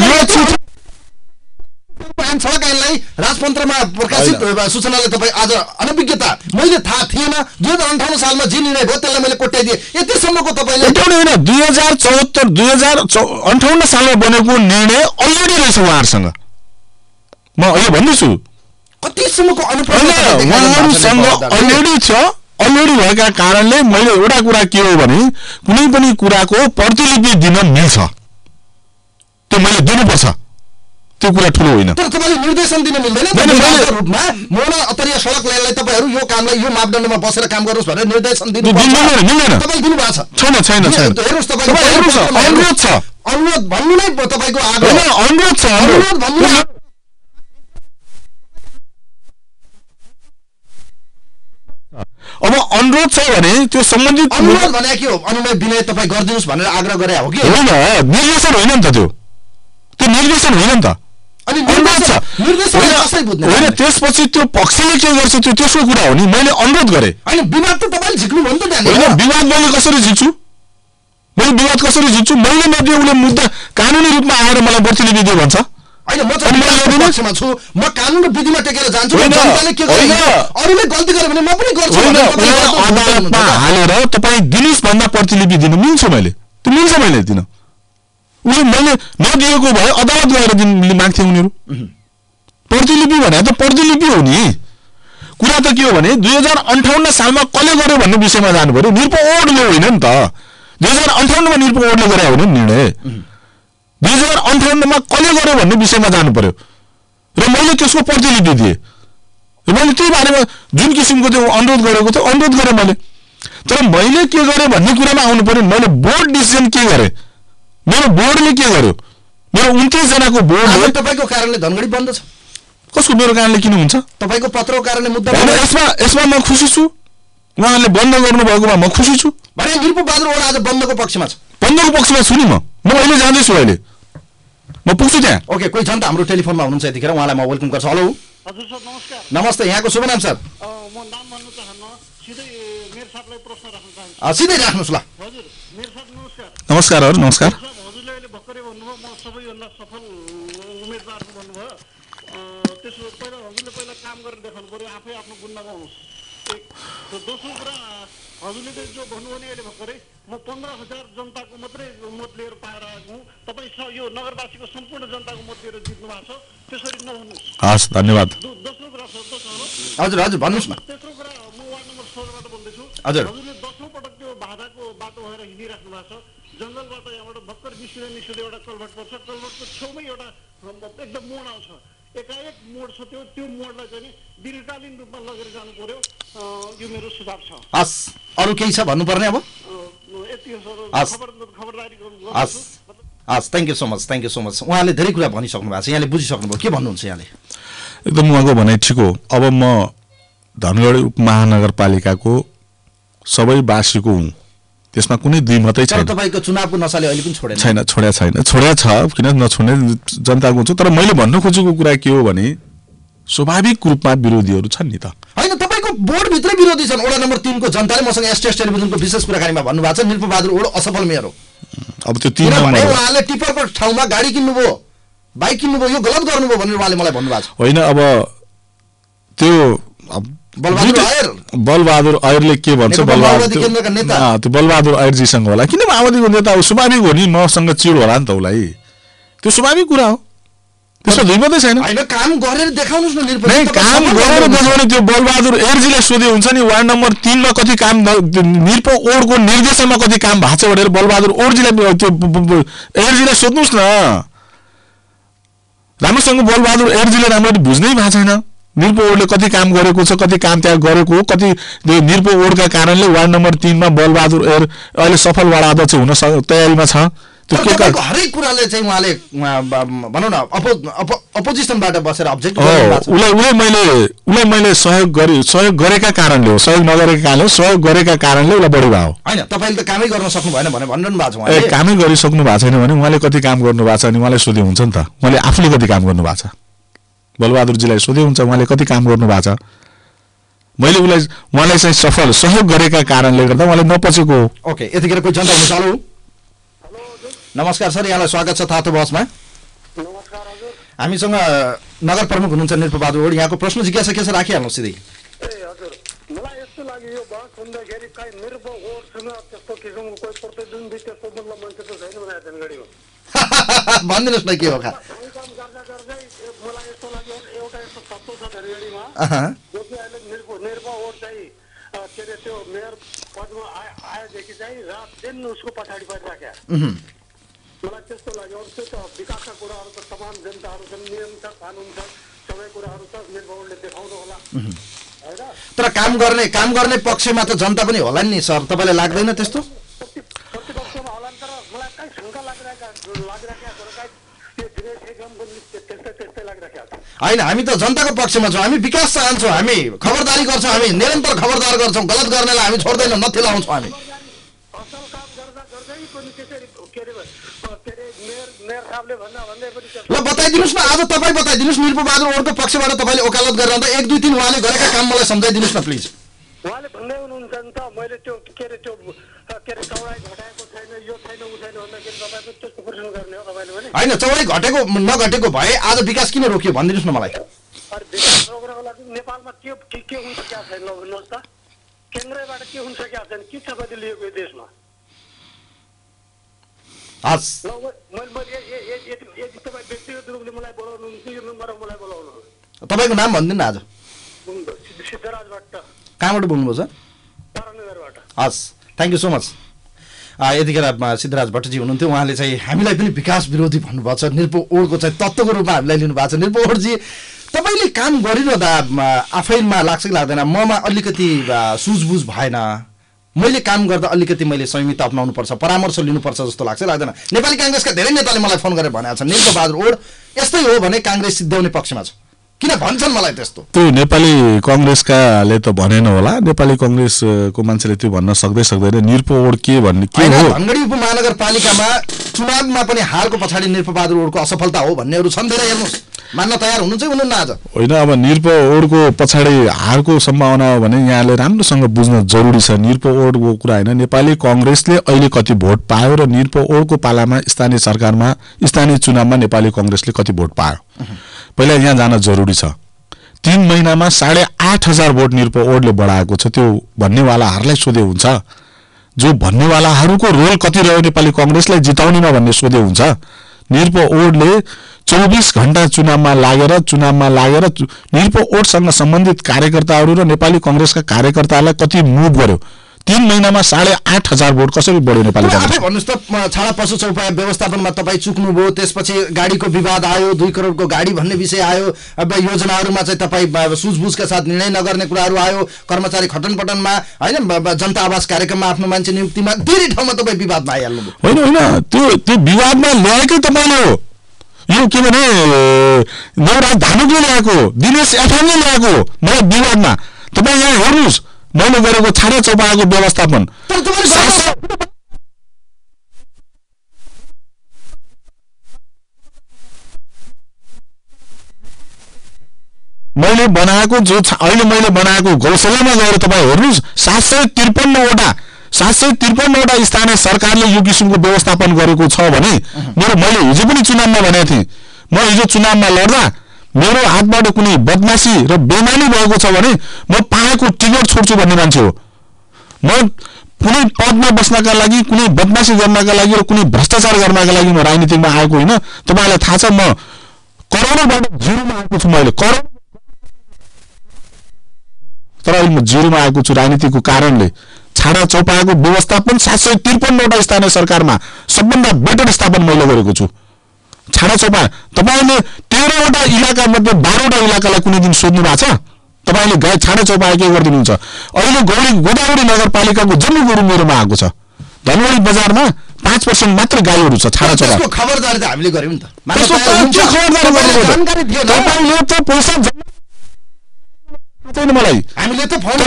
सडक ऐनलाई राजपत्रमा प्रकाशित सूचनाले तपाईँ आज अनभिज्ञता, मैले थाहा थिएन, 2058 सालमा जे निर्णय भयो त्यसलाई मैले कोट्याइदिएँ, यतिसम्मको तपाईँले होइन 2058 सालमा बनेको निर्णय अलरेडी रहेछ उहाँहरूसँग। म अहिले भन्दैछु कतिसम्मको उहाँहरूसँग अलरेडी छ। अलरेडी भएका कारणले मैले एउटा कुरा के हो भने कुनै पनि कुराको प्रतिलिपि दिन मिल्छ, त्यो मैले दिनुपर्छ। त्यो कुरा ठुलो होइन। तर तपाईँले निर्देशन दिन मिल्दैन रूपमा मोहना अत्तरिया सडक लाइनलाई तपाईँहरू यो कामलाई यो मापदण्डमा बसेर काम गर्नुहोस् भनेर निर्देशन दिनु मिल्दैन। तपाईँले दिनुभएको छ? छैन। हेर्नुहोस् तपाईँको अनुरोध छ। अनुरोध भन्नु नै तपाईँको अनुरोध छ। अनुरोध भन्नु अब अनुरोध छ भने त्यो सम्बन्धित अनुरोध भने के हो? अनुरोध विनय तपाईँ गरिदिनुहोस् भनेर आग्रह गरे हो कि होइन? निर्देशन होइन नि त त्यो निर्देशन होइन नि त। अनि निर्देशन कसरी बुझ्ने होइन? त्यसपछि त्यो पक्षले के गर्छ त्यो त्यसको कुरा हो नि। मैले अनुरोध गरेँ। होइन विवाद त तपाईँले झिक्नु भयो नि त त्यहाँ। होइन विवाद मैले कसरी झिक्छु? मैले नदिए उसले मुद्दा कानुनी रूपमा आएर मलाई प्रतिलिपि दियो भन्छ। होइन म चाहिँ पक्षमा छु, म कानुन र विधिमा टेकेर जान्छु। जनताले के गर्छ अरूले गल्ती गर्यो भने म पनि गर्छु। अदालतमा हालेर तपाईँ दिनुहोस् भन्दा प्रतिलिपि दिनु मिल्छ? त्यो मिल्छ मैले दिन। उसले मैले नदिएको भए अदालत गएर माग्थे उनीहरू। प्रतिलिपि भने त प्रतिलिपि हो नि। कुरा त के हो भने 2058 सालमा कसले गर्यो भन्ने विषयमा जानु पर्यो। निर्पओडले होइन नि त। 2058 मा निर्पओडले गरे हो नि निर्णय। 2058 मा कसले गर्यो भन्ने विषयमा जानु पर्यो र मैले त्यसको प्रतिलिपि दिएँ र मैले त्यही बारेमा जुन किसिमको त्यो अनुरोध गरेको थियो अनुरोध गरेँ मैले। तर मैले के गरेँ भन्ने कुरामा आउनु पर्यो। मैले बोर्ड डिसिजन के गरेँ, मेरो बोर्डले के गर्यो, मेरो 29 जनाको बोर्डले। तपाईँको कारणले धनगढी बन्द छ। कसको मेरो कारणले किन हुन्छ? तपाईँको पत्रको कारणले मुद्दा यसमा म खुसी छु। उहाँहरूले बन्द गर्नुभएकोमा म खुसी छु। भने निरपबहादुर ओडा आज बन्दको पक्षमा छ। बन्दको पक्षमा छु नि म अहिले जाँदैछु। अहिले म पुग्छु त्यहाँ। ओके, कोही छन् त हाम्रो टेलिफोनमा हुनुहुन्छ यतिखेर, उहाँलाई म वेलकम गर्छु। हेलो हजुर सर नमस्कार। नमस्ते, यहाँको शुभ नाम सर? म नाम भन्नु चाहन्न, सिधै मेरो साहबलाई प्रश्न राख्न चाहन्छु। सिधै राख्नुहोस् ल। हजुर मेरो साहब नमस्कार। नमस्कार नमस्कार। हजुरले अहिले भर्खरै भन्नुभयो म सबैभन्दा सफल उम्मेदवार भन्नुभयो। त्यसो पहिला हजुरले पहिला काम गरेर देखाउनु पर्यो, आफै आफ्नो गुण नगाउनुहोस्। दोस्रो कुरा हजुरले जो भन्नुभयो नि अहिले भर्खरै म 15,000 जनताको मात्रै मत लिएर पाएर आएको हुँ। तपाईँ यो नगरवासीको सम्पूर्ण जनताको मत लिएर जित्नु भएको छ, त्यसरी नभन्नुहोस्। हस् धन्यवाद। दोस्रो कुरा हजुर हजुर भन्नुहोस् न। तेस्रो कुरा म वार्ड नम्बर 16 बाट बोल्दैछु। हजुर हजुरले 10औं पटक त्यो बाधाको बाटो भएर हिँडिराख्नु भएको छ। जङ्गलबाट यहाँबाट भर्खर निस्किँदै एउटा कलभट पर्छ, कलभटको छेउमै एउटा एकदम मोड आउँछ। एकाएक मोड छ, त्यो मोडलाई चाहिँ दीर्घकालीन रूपमा लगेर जानु पर्यो। यो मेरो सुझाव छ। हस्, अरू केही छ भन्नुपर्ने? अब यति खबरदारी गर्नु। हस्, थ्याङ्क यू सो मच। उहाँले धेरै कुरा भनिसक्नु भएको छ, यहाँले बुझिसक्नुभयो। के भन्नुहुन्छ यहाँले? एकदम उहाँको भनाइ ठिक हो। अब म धनगढी उपमहानगरपालिकाको सबै वासीको हुँ, त्यसमा कुनै दुई मतै छैन। तपाईँको चुनावको नसाले अहिले पनि छोडेन? छोड्या छ, किन नछोड्ने जनताको हुन्छ। तर मैले भन्न खोजेको कुरा के हो भने स्वाभाविक रूपमा विरोधीहरू छन् नि त। होइन, तपाईँको बोर्डभित्रै विरोधी छन्। वडा नम्बर 3 को जनताले मसँग एसटीएस टेलिभिजनको विशेष कुराकानीमा भन्नुभएको छ निरपबहादुर ओड असफल मेयर हो। अब त्यो 3 नम्बर उहाँले टिपरको ठाउँमा गाडी किन्नुभयो, बाइक किन्नुभयो, यो गलत गर्नुभयो भनेर उहाँले मलाई भन्नुभएको छ। होइन, अब त्यो बलबहादुर अयरले के भन्छ, त्यो बलबहादुर अयरजीसँग होला। किन माओवादीको नेता हो? स्वाभाविक हो नि, मसँग चिड होला नि त उसलाई। त्यो स्वाभाविक कुरा हो, त्यसमा दुई मात्रै छैन। होइन, काम गरेर देखाउनुहोस् न। काम गरेर देखाउने त्यो बलबहादुर एयरजीलाई सोधे हुन्छ नि, वार्ड नम्बर 3 मा कति काम, निरपो ओडको निर्देशनमा कति काम भएको छ भनेर बलबहादुर ओडजीलाई त्यो एयरजीलाई सोध्नुहोस् न। राम्रोसँग बलबहादुर एयरजीले राम्ररी बुझ्नै भएको छैन निरपो ओडले कति काम गरेको छ, कति काम त्यहाँ गरेको हो, कति निरपो ओडका कारणले वार्ड नम्बर 3 मा बलबहादुर एयर अहिले सफल वार्ड अध्यक्ष हुन तयारीमा छ। हरेक कुराले चाहिँ उहाँले भनौँ न अपोजिसनबाट बसेर अब्जेक्ट उसलाई मैले सहयोग गरेका कारणले हो, सहयोग नगरेका कारणले हो। सहयोग गरेका कारणले उसलाई बढी भयो। होइन, तपाईँले त कामै गर्न सक्नु भएन भने भनिरहनु भएको छ उहाँले। कामै गरिसक्नु भएको छैन भने उहाँले कति काम गर्नु भएको छ अनि उहाँले सोधे हुन्छ नि त। उहाँले आफूले कति काम गर्नु भएको छ, बलबहादुरजीलाई सोधे हुन्छ उहाँले कति काम गर्नु भएको छ। मैले उहाँलाई चाहिँ सफल सहयोग गरेका कारणले गर्दा उहाँले नपचेको हो। ओके, यतिखेर कोही जनता हुनुहुन्छ? हेलो नमस्कार सर, यहाँलाई स्वागत छ तातो बसमा। नमस्कार हजुर। हामीसँग नगर प्रमुख हुनुहुन्छ निरपबहादुर ओड, यहाँको प्रश्न जिज्ञासा के छ राखिहाल्नु सिधै। हजुर, मलाई यस्तो लाग्यो यो बहस सुन्दाखेरि कहीँ निरपो ओडसँग त्यस्तो किसिमको कोही प्रतिद्वन्दी त्यस्तो मतलब मान्छे त छैन भने जनगढीमा। भनिदिनुहोस् न के हो? काम गर्दा गर्दै मलाई यस्तो लाग्यो एउटा यस्तो तत्त्व छ जनगढीमा जो कि अहिले निरपो ओड चाहिँ के अरे त्यो मेयर पदमा आएदेखि चाहिँ रात दिन उसको पछाडि परिराख्या। मलाई त्यस्तो लाग्यो। अरू त्यो त विकासका कुराहरू त तमाम जनताहरू छन्, नियम छ, कानुन छ, सबै कुराहरू छ, निर्भरले देखाउनु होला होइन। तर काम गर्ने पक्षमा त जनता पनि होला नि सर, तपाईँलाई लाग्दैन त्यस्तो? प्रतिपक्षमा होला नि, तर मलाई कहीँ शङ्का लागिरहेका कुरो कहीँ त्यो दिनेश एकदम पनि त्यस्तै लागिरहेको छ। होइन, हामी त जनताको पक्षमा छौँ, हामी विकास चाहन्छौँ, हामी खबरदारी गर्छौँ, हामी निरन्तर खबरदार गर्छौँ, गलत गर्नेलाई हामी छोड्दैनौँ, नथिलाउँछौँ हामी। असल काम गर्दै पनि त्यसरी के अरे मेयर साहबले भन्दै पनि ल बताइदिनुहोस् न, आज तपाईँ बताइदिनुहोस्, निरपबहादुर ओडको पक्षबाट तपाईँले वकालत गरिरहँदा 1 2 3 उहाँले गरेका काम मलाई सम्झाइदिनुहोस् न प्लिज। उहाँले भन्दै हुनुहुन्छ नि त, मैले त्यो के अरे चौडाइ घटाएको छैन, यो छैन ऊ छैन भन्दाखेरि तपाईँले त्यस्तो प्रश्न गर्ने हो तपाईँले भने। होइन, चौडाइ घटेको नघटेको भए आज विकास किन रोकियो भनिदिनुहोस् न मलाई। अरे विकास रोक्नको लागि नेपालमा के हुन सकेको छैन ल भन्नुहोस् त, केन्द्रबाट के हुन सकेको छैन, के छ कति लिएको यो देशमा। हस्, ल मैले यदि तपाईँ व्यक्तिगत रूपले मलाई बोलाउनुहुन्छ यो नम्बरमा मलाई बोलाउनु। तपाईँको नाम भनिदिनु न आज। सिद्धराज भट्ट, कहाँबाट बोल्नुभयो सर? तारानगरबाट। हस्, थ्याङ्क यू सो मच। यतिखेर सिद्धराज भट्टजी हुनुहुन्थ्यो, उहाँले चाहिँ हामीलाई पनि विकास विरोधी भन्नुभएको छ, निरपो ओडको चाहिँ तत्त्वको रूपमा हामीलाई लिनुभएको छ। निरपो ओडजी, तपाईँले काम गरिरहँदा आफैमा लाग्छ कि लाग्दैन ममा अलिकति सुझबुझ भएन, मैले काम गर्दा अलिकति मैले संयमित अपनाउनुपर्छ, परामर्श लिनुपर्छ जस्तो लाग्छ लाग्दैन? नेपाली काङ्ग्रेसका धेरै नेताले मलाई फोन गरेर भनेका छन् निरपबहादुर ओड यस्तै हो भने काङ्ग्रेस सिद्ध्याउने पक्षमा छ, किन भन्छन् मलाई त्यस्तो? त्यो नेपाली कङ्ग्रेसकाले त भनेन होला, नेपाली कङ्ग्रेसको मान्छेले त्यो भन्न सक्दैन। निरपो ओड के भन्ने के हो? धनगढी उपमहानगरपालिकामा चुनावमा पनि हारको पछाडि निरपबहादुर ओडको असफलता हो भन्नेहरू छन् धेरै, हेर्नुहोस्, मान्न तयार हुनुहुन्छ कि हुनुहुन्न आज? होइन, अब निरपो ओडको पछाडि हारको सम्भावना हो भने यहाँले राम्रोसँग बुझ्न जरुरी छ। निरपो ओडको कुरा होइन, नेपाली कङ्ग्रेसले अहिले कति भोट पायो र निरपो ओडको पालामा स्थानीय सरकारमा स्थानीय चुनावमा नेपाली कङ्ग्रेसले कति भोट पायो, पहिला यहाँ जान जरुरी छ। 3 महिनामा 8,500 भोट निरपो ओडले बढाएको छ। त्यो भन्नेवालाहरूलाई सोधे हुन्छ, जो भन्नेवालाहरूको रोल कति रह्यो नेपाली कङ्ग्रेसलाई जिताउनेमा भन्ने सोधे हुन्छ। निरपो ओडले 24 घण्टा चुनावमा लागेर निरपो ओडसँग सम्बन्धित कार्यकर्ताहरू र नेपाली कङ्ग्रेसका कार्यकर्ताहरूलाई कति मुभ गर्यो। 3 महिनामा 8,500 भोट कसरी बढ्यो नेपाली कङ्ग्रेस? भन्नुहोस् त, छाडा पशु चौपाया व्यवस्थापनमा तपाईँ चुक्नुभयो, त्यसपछि गाडीको विवाद आयो, 2 करोडको गाडी भन्ने विषय आयो, अब योजनाहरूमा चाहिँ तपाईँ सुझबुझका साथ निर्णय नगर्ने कुराहरू आयो, कर्मचारी खटनपटनमा होइन, जनता आवास कार्यक्रममा आफ्नो मान्छे नियुक्तिमा धेरै ठाउँमा तपाईँ विवादमा आइहाल्नुभयो। होइन, त्यो विवादमा ल्याएकै तपाईँले हो। यो के भने नवराज धानुकले ल्याएको, दिनेश एफएमले ल्याएको मलाई विवादमा। तपाईँ यहाँ हेर्नुहोस्, मैले गरेको छाडा चौपायाको व्यवस्थापन मैले बनाएको, जो अहिले मैले बनाएको गौशालामा गएर तपाईँ हेर्नुहोस्, 753वटा स्थानीय सरकारले यो किसिमको व्यवस्थापन गरेको छ भने मैले हिजो पनि चुनावमा भनेको थिएँ, म हिजो चुनावमा लड्दा मेरो हातबाट कुनै बदमासी र बेमानी भएको छ भने म पाएको टिकट छोड्छु भन्ने मान्छे हो। म कुनै पदमा बस्नका लागि, कुनै बदमासी गर्नका लागि र कुनै भ्रष्टाचार गर्नका लागि म राजनीतिमा आएको होइन। तपाईँलाई थाहा छ, म करोडौँबाट जिरोमा आएको छु। मैले करोड, तर अहिले म जिरोमा आएको छु राजनीतिको कारणले। छाडा चौपायाको व्यवस्थापन 753वटा स्थानीय सरकारमा सबभन्दा बेटर स्थापन मैले गरेको छु। छाडा चौपाया तपाईँले 13वटा इलाका मध्ये 12वटा इलाकालाई कुनै दिन सोध्नु भएको छ? तपाईँले छाडा चौपाया के गरिदिनुहुन्छ? अहिले गोदावरी नगरपालिकाको जम्मू गोरु मेरोमा आएको छ। धनगढी बजारमा 5% मात्र गाईहरू छ। छाडा चौपाया खबरदारी त हामीले गर्यौं नि त। तपाईँले त पैसा छैन मलाई, हामीले त फोन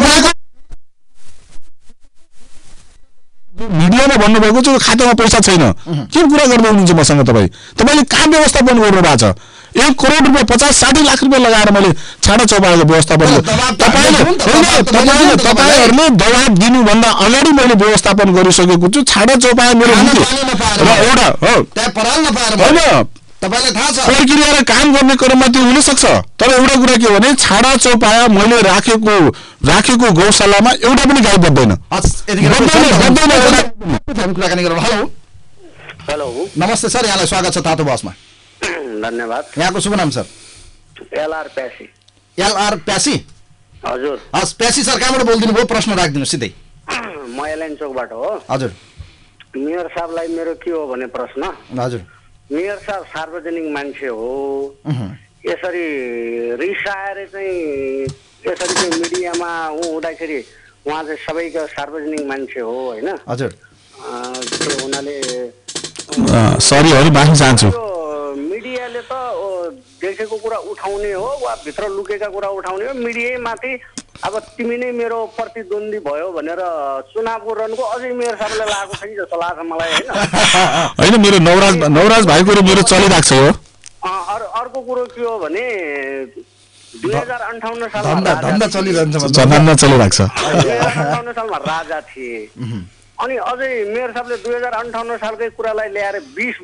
मिडियामा भन्नुभएको छ खातामा पैसा छैन, के कुरा गर्दै हुनुहुन्छ मसँग? तपाईँले कहाँ व्यवस्थापन गर्नु भएको छ? 1 करोड रुपियाँ 50-60 लाख रुपियाँ लगाएर मैले छाडा चौपायाको व्यवस्थापन तपाईँहरूले दबाब दिनुभन्दा अगाडि मैले व्यवस्थापन गरिसकेको छु। छाडा चौपाया मेरो तपाईलाई थाहा छ प्रक्रिया र काम गर्ने क्रममा त्यो हुन सक्छ। तर एउटा कुरा के हो भने छाडा चौपाया मैले राखेको गौशालामा एउटा पनि गाई बद्दैन। हेलो, नमस्ते सर, यहाँलाई स्वागत छ तातो बसमा। धन्यवाद। यहाँको शुभ नाम सर? एलआर प्यासी। एलआर प्यासी? हजुर। हस् प्यासी सर, कहाँबाट बोलिदिनु भयो? प्रश्न राखिदिनु सिधै। म एलएन चोकबाट हो। हजुर। मेयर साहबलाई मेरो के हो भने प्रश्न, हजुर मेयर साहब सार्वजनिक मान्छे हो, यसरी रिसाएर चाहिँ यसरी चाहिँ मिडियामा हुँदाखेरि उहाँ चाहिँ सबैको सार्वजनिक मान्छे हो होइन। हजुर त्यो हुनाले सरीहरू माग्न चाहन्छु। मिडियाले त देखेको कुरा उठाउने हो वा भित्र लुकेका कुरा उठाउने हो। मिडियामाथि अब तिमी नै मेरो प्रतिद्वन्दी भयो भनेर चुनावको रनको अझै मेयर साहबले लागेको छ कि जस्तो लाग्छ मलाई होइन। मेरो नवराज भाइको मेरो चलिरहेको छ हो। अर्को कुरो के हो भने 2058 सालमा धन्दा चलिरहन्छ, चलिरहेको छ। 2058 सालमा राजा थिए अनि अझै मेयर साहबले 2058 सालकै कुरालाई ल्याएर 20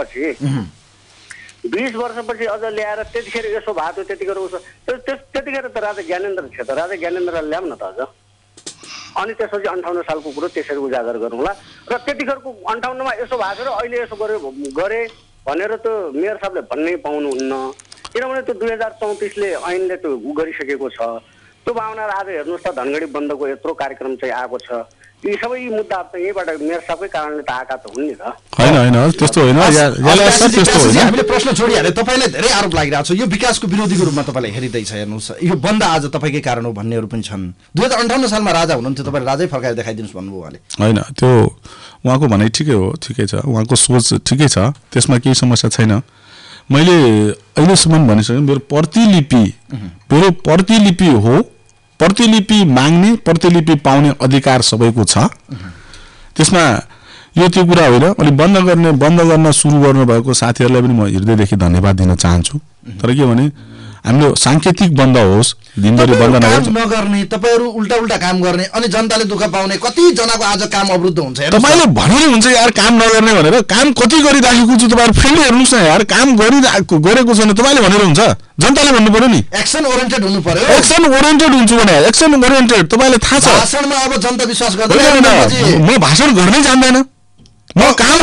वर्षपछि अझ ल्याएर त्यतिखेर यसो भएको थियो, त्यतिखेर उसो त्यतिखेर त राजा ज्ञानेन्द्र थियो त, राजा ज्ञानेन्द्र ल्याउँ न त अझ। अनि त्यसपछि 58 सालको कुरो त्यसरी उजागर गरौँला र त्यतिखेरको 58मा यसो भएको र अहिले यसो गरे भनेर त मेयर साहबले भन्नै पाउनुहुन्न, किनभने त्यो 2034ले ऐनले त्यो गरिसकेको छ। त्यो भावना आज हेर्नुहोस् त धनगढी बन्दको यत्रो कार्यक्रम चाहिँ आएको छ। यी सबै मुद्दाहरू त यहीबाट मेयर साहबकै कारणले त आएका त हुन् नि त। होइन त्यस्तो होइन, हामीले प्रश्न छोडिहाले। तपाईँलाई धेरै आरोप लागिरहेको छ यो विकासको विरोधीको रूपमा तपाईँलाई हेरिँदैछ। हेर्नुहोस् यो बन्द आज तपाईँकै कारण हो भन्नेहरू पनि छन्। 2058 सालमा राजा हुनुहुन्थ्यो, तपाईँले राजै फर्काएर देखाइदिनुहोस् भन्नुभयो उहाँले। होइन त्यो उहाँको भनाइ ठिकै हो, ठिकै छ, उहाँको सोच ठिकै छ, त्यसमा केही समस्या छैन। मैले अहिलेसम्म भनिसकेँ मेरो प्रतिलिपि हो, प्रतिलिपि माग्ने प्रतिलिपि पाउने अधिकार सबैको छ। त्यसमा यो त्यो कुरा होइन। अनि बन्द गर्न सुरु गर्नुभएको साथीहरूलाई पनि म हृदयदेखि धन्यवाद दिन चाहन्छु। तर के भने हाम्रो सांकेतिक बन्द होस्, दिनभरि बन्द नगर्ने, तपाईँहरू उल्टा काम गर्ने अनि जनताले दुःख पाउने, कति जनाको आज काम अवरुद्ध हुन्छ। तपाईँले भन्नु हुन्छ यार काम नगर्ने भनेर, काम कति गरिराखेको छु तपाईँहरू फेरि हेर्नुहोस् न यार, काम गरेको छैन तपाईँले भनेर हुन्छ, जनताले भन्नु पर्यो नि। एक्सन ओरिएन्टेड हुनु पर्यो। एक्सन ओरिएन्टेड हुन्छु भने एक्सन ओरिएन्टेड तपाईँले थाहा छ। भाषणमा अब जनता विश्वास गर्दैन। म भाषण गर्नै जान्दैन, म काम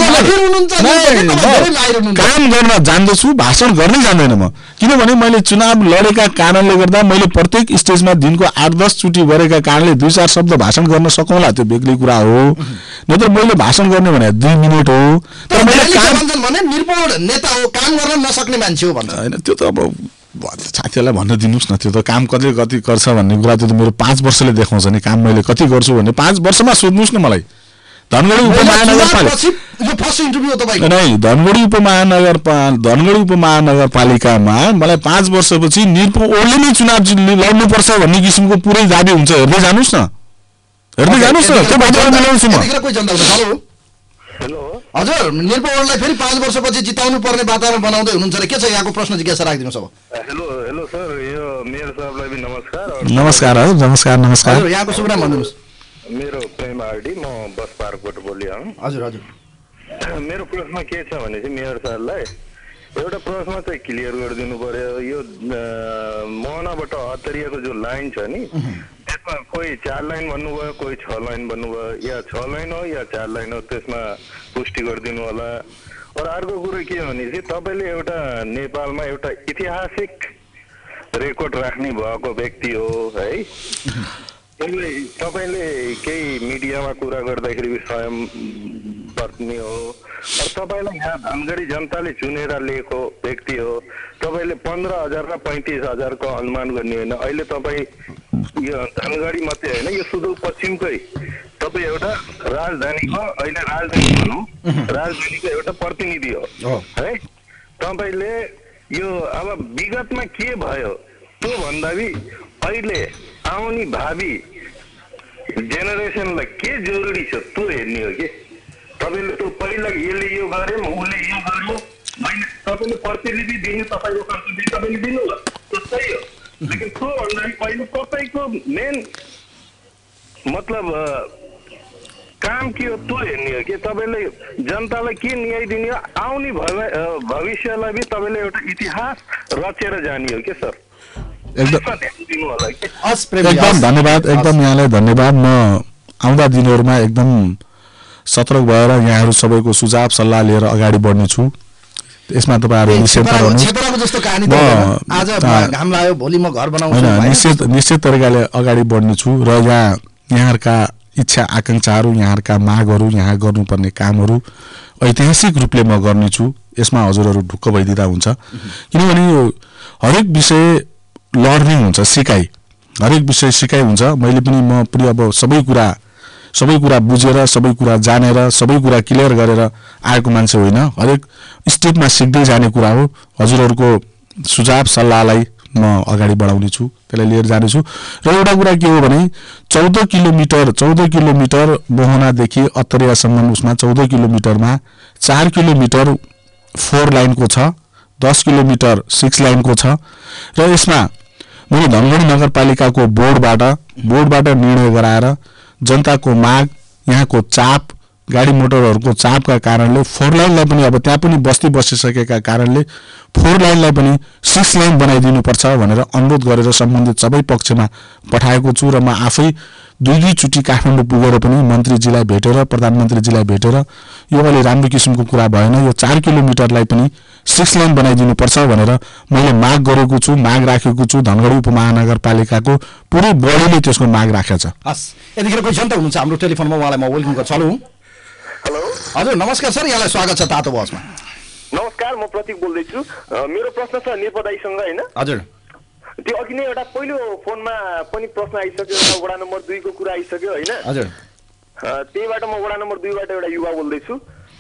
गर्न जान्दछु, भाषण गर्नै जान्दैन म। किनभने मैले चुनाव लडेका कारणले गर्दा मैले प्रत्येक स्टेजमा दिनको 8-10 चोटि गरेका कारणले 2-4 शब्द भाषण गर्न सकौँला, त्यो बेग्लै कुरा हो। नत्र मैले भाषण गर्ने भने 2 मिनट हो। तर मैले निर्भोड नेता हो, काम गर्न नसक्ने मान्छे हो भन्छ। होइन त्यो त अब साथीहरूलाई भन्न दिनुहोस् न, त्यो त काम कति गर्छ भन्ने कुरा त्यो त मेरो 5 वर्षले देखाउँछ नि। काम मैले कति गर्छु भन्ने 5 वर्षमा सोध्नुहोस् न मलाई। धनगढी उपमहानगरपालिकामा मलाई 5 वर्षपछि निर्पोले नै चुनाव लड्नुपर्छ भन्ने किसिमको पुरै दाबी हुन्छ। हेर्दै जानुहोस् न, त्यो बाटोमा मिलाउँछु म। हजुर, निर्पोलाई फेरि 5 वर्षपछि जिताउनु पर्ने वातावरण बनाउँदै हुनुहुन्छ र के छ यहाँको प्रश्न जिज्ञासा राखिदिनुहोस् अब। हेलो सर, यो मेयर साहबलाई पनि नमस्कार। नमस्कार हजुर, नमस्कार। यहाँको शुभ नाम भन्नुहोस्। मेरो प्रेम आरडी, म बस पार्कबाट बोलिया हुँ। हजुर। मेरो प्रश्न के छ भने चाहिँ मेयर साहबलाई एउटा प्रश्न चाहिँ क्लियर गरिदिनु पर्यो। यो मोहनाबाट हतरियाको जो लाइन छ नि, त्यसमा कोही 4 लाइन भन्नुभयो, कोही 6 लाइन भन्नुभयो, या 6 लाइन हो या 4 लाइन हो, त्यसमा पुष्टि गरिदिनु होला। र अर्को कुरो के हो भने चाहिँ तपाईँले एउटा नेपालमा एउटा ऐतिहासिक रेकर्ड राख्ने भएको व्यक्ति हो है। तपाईँले केही मिडियामा कुरा गर्दाखेरि स्वयं बस्ने हो। तपाईँलाई यहाँ धनगढी जनताले चुनेर लिएको व्यक्ति हो। तपाईँले 15,000 र 35,000 अनुमान गर्ने होइन। अहिले तपाईँ यो धनगढी मात्रै होइन, यो सुदूरपश्चिमकै तपाईँ एउटा राजधानीको, अहिले राजधानी भनौँ, राजधानीको एउटा प्रतिनिधि हो है। तपाईँले यो अब विगतमा के भयो त्यो भन्दा पनि अहिले आउने भावी जेनेरेसनलाई के जरुरी छ त्यो हेर्ने हो कि। तपाईँले त्यो पहिला यसले यो गरे उसले यो गर्यो, तपाईँले प्रतिलिपि दिनु, तपाईँको कर्तव्य तपाईँले दिनु ल, त्यो सही हो। लेकिन त्यो भन्दाखेरि पहिलो तपाईँको मेन मतलब काम के हो त्यो हेर्ने हो कि। तपाईँले जनतालाई के न्याय दिने हो, आउने भविष्यलाई पनि तपाईँले एउटा इतिहास रचेर जाने हो कि सर। एकदम धन्यवाद, एकदम यहाँलाई धन्यवाद। म आउँदा दिनहरूमा एकदम सतर्क भएर यहाँहरू सबैको सुझाव सल्लाह लिएर अगाडि बढ्नेछु। यसमा तपाईँहरू निश्चित निश्चित तरिकाले अगाडि बढ्नेछु र यहाँहरूका इच्छा आकांक्षाहरू यहाँहरूका मागहरू यहाँ गर्नुपर्ने कामहरू ऐतिहासिक रूपले म गर्नेछु यसमा हजुरहरू ढुक्क भइदिँदा हुन्छ किनभने यो हरेक विषय लर्निङ हुन्छ सिकाइ हरेक विषय सिकाइ हुन्छ मैले पनि म पनि अब सबै कुरा बुझेर सबै कुरा जानेर सबै कुरा क्लियर गरेर आएको मान्छे होइन हरेक स्टेपमा सिक्दै जाने कुरा हो हजुरहरूको सुझाव सल्लाहलाई म अगाडि बढाउने छु त्यसलाई लिएर जानेछु र एउटा कुरा के हो भने 14 किलोमिटर मोहनादेखि अत्तरियासम्म उसमा 14 किलोमिटरमा 4 किलोमिटर 4 लाइनको छ 10 किलोमिटर 6 लाइनको छ र यसमा मैले धनगढी नगरपालिकाको बोर्डबाट निर्णय गराएर जनताको माग यहाँको चाप गाडी मोटरहरूको चापका कारणले 4 लाइनलाई पनि अब त्यहाँ पनि बस्ती बसिसकेका कारणले 4 लाइनलाई पनि 6 लाइन बनाइदिनुपर्छ भनेर अनुरोध गरेर सम्बन्धित सबै पक्षमा पठाएको छु र म आफै दुई चुटी काठमाडौँ पुगेर पनि मन्त्रीजीलाई भेटेर प्रधानमन्त्रीजीलाई भेटेर यो अलि राम्रो किसिमको कुरा भएन यो 4 किलोमिटरलाई पनि 6 लाइन बनाइदिनुपर्छ भनेर मैले माग गरेको छु माग राखेको छु धनगढी उपमहानगरपालिकाको पुरै बडीले त्यसको माग राखेको छ हस् यतिखेर कोही जनता हुनुहुन्छ हाम्रो टेलिफोनमा उहाँलाई म वेलकम गर्छु हेलो हजुर नमस्कार सर यहाँलाई स्वागत छ तातो बसमा नमस्कार म प्रतीक बोल्दैछु मेरो प्रश्न छ निर्पदाईसँग हैन हजुर त्यो अघि नै एउटा पहिलो फोनमा पनि प्रश्न आइसक्यो एउटा वडा नम्बर 2 को कुरा आइसक्यो हैन हजुर त्यहीबाट म वडा नम्बर 2 बाट एउटा युवा बोल्दैछु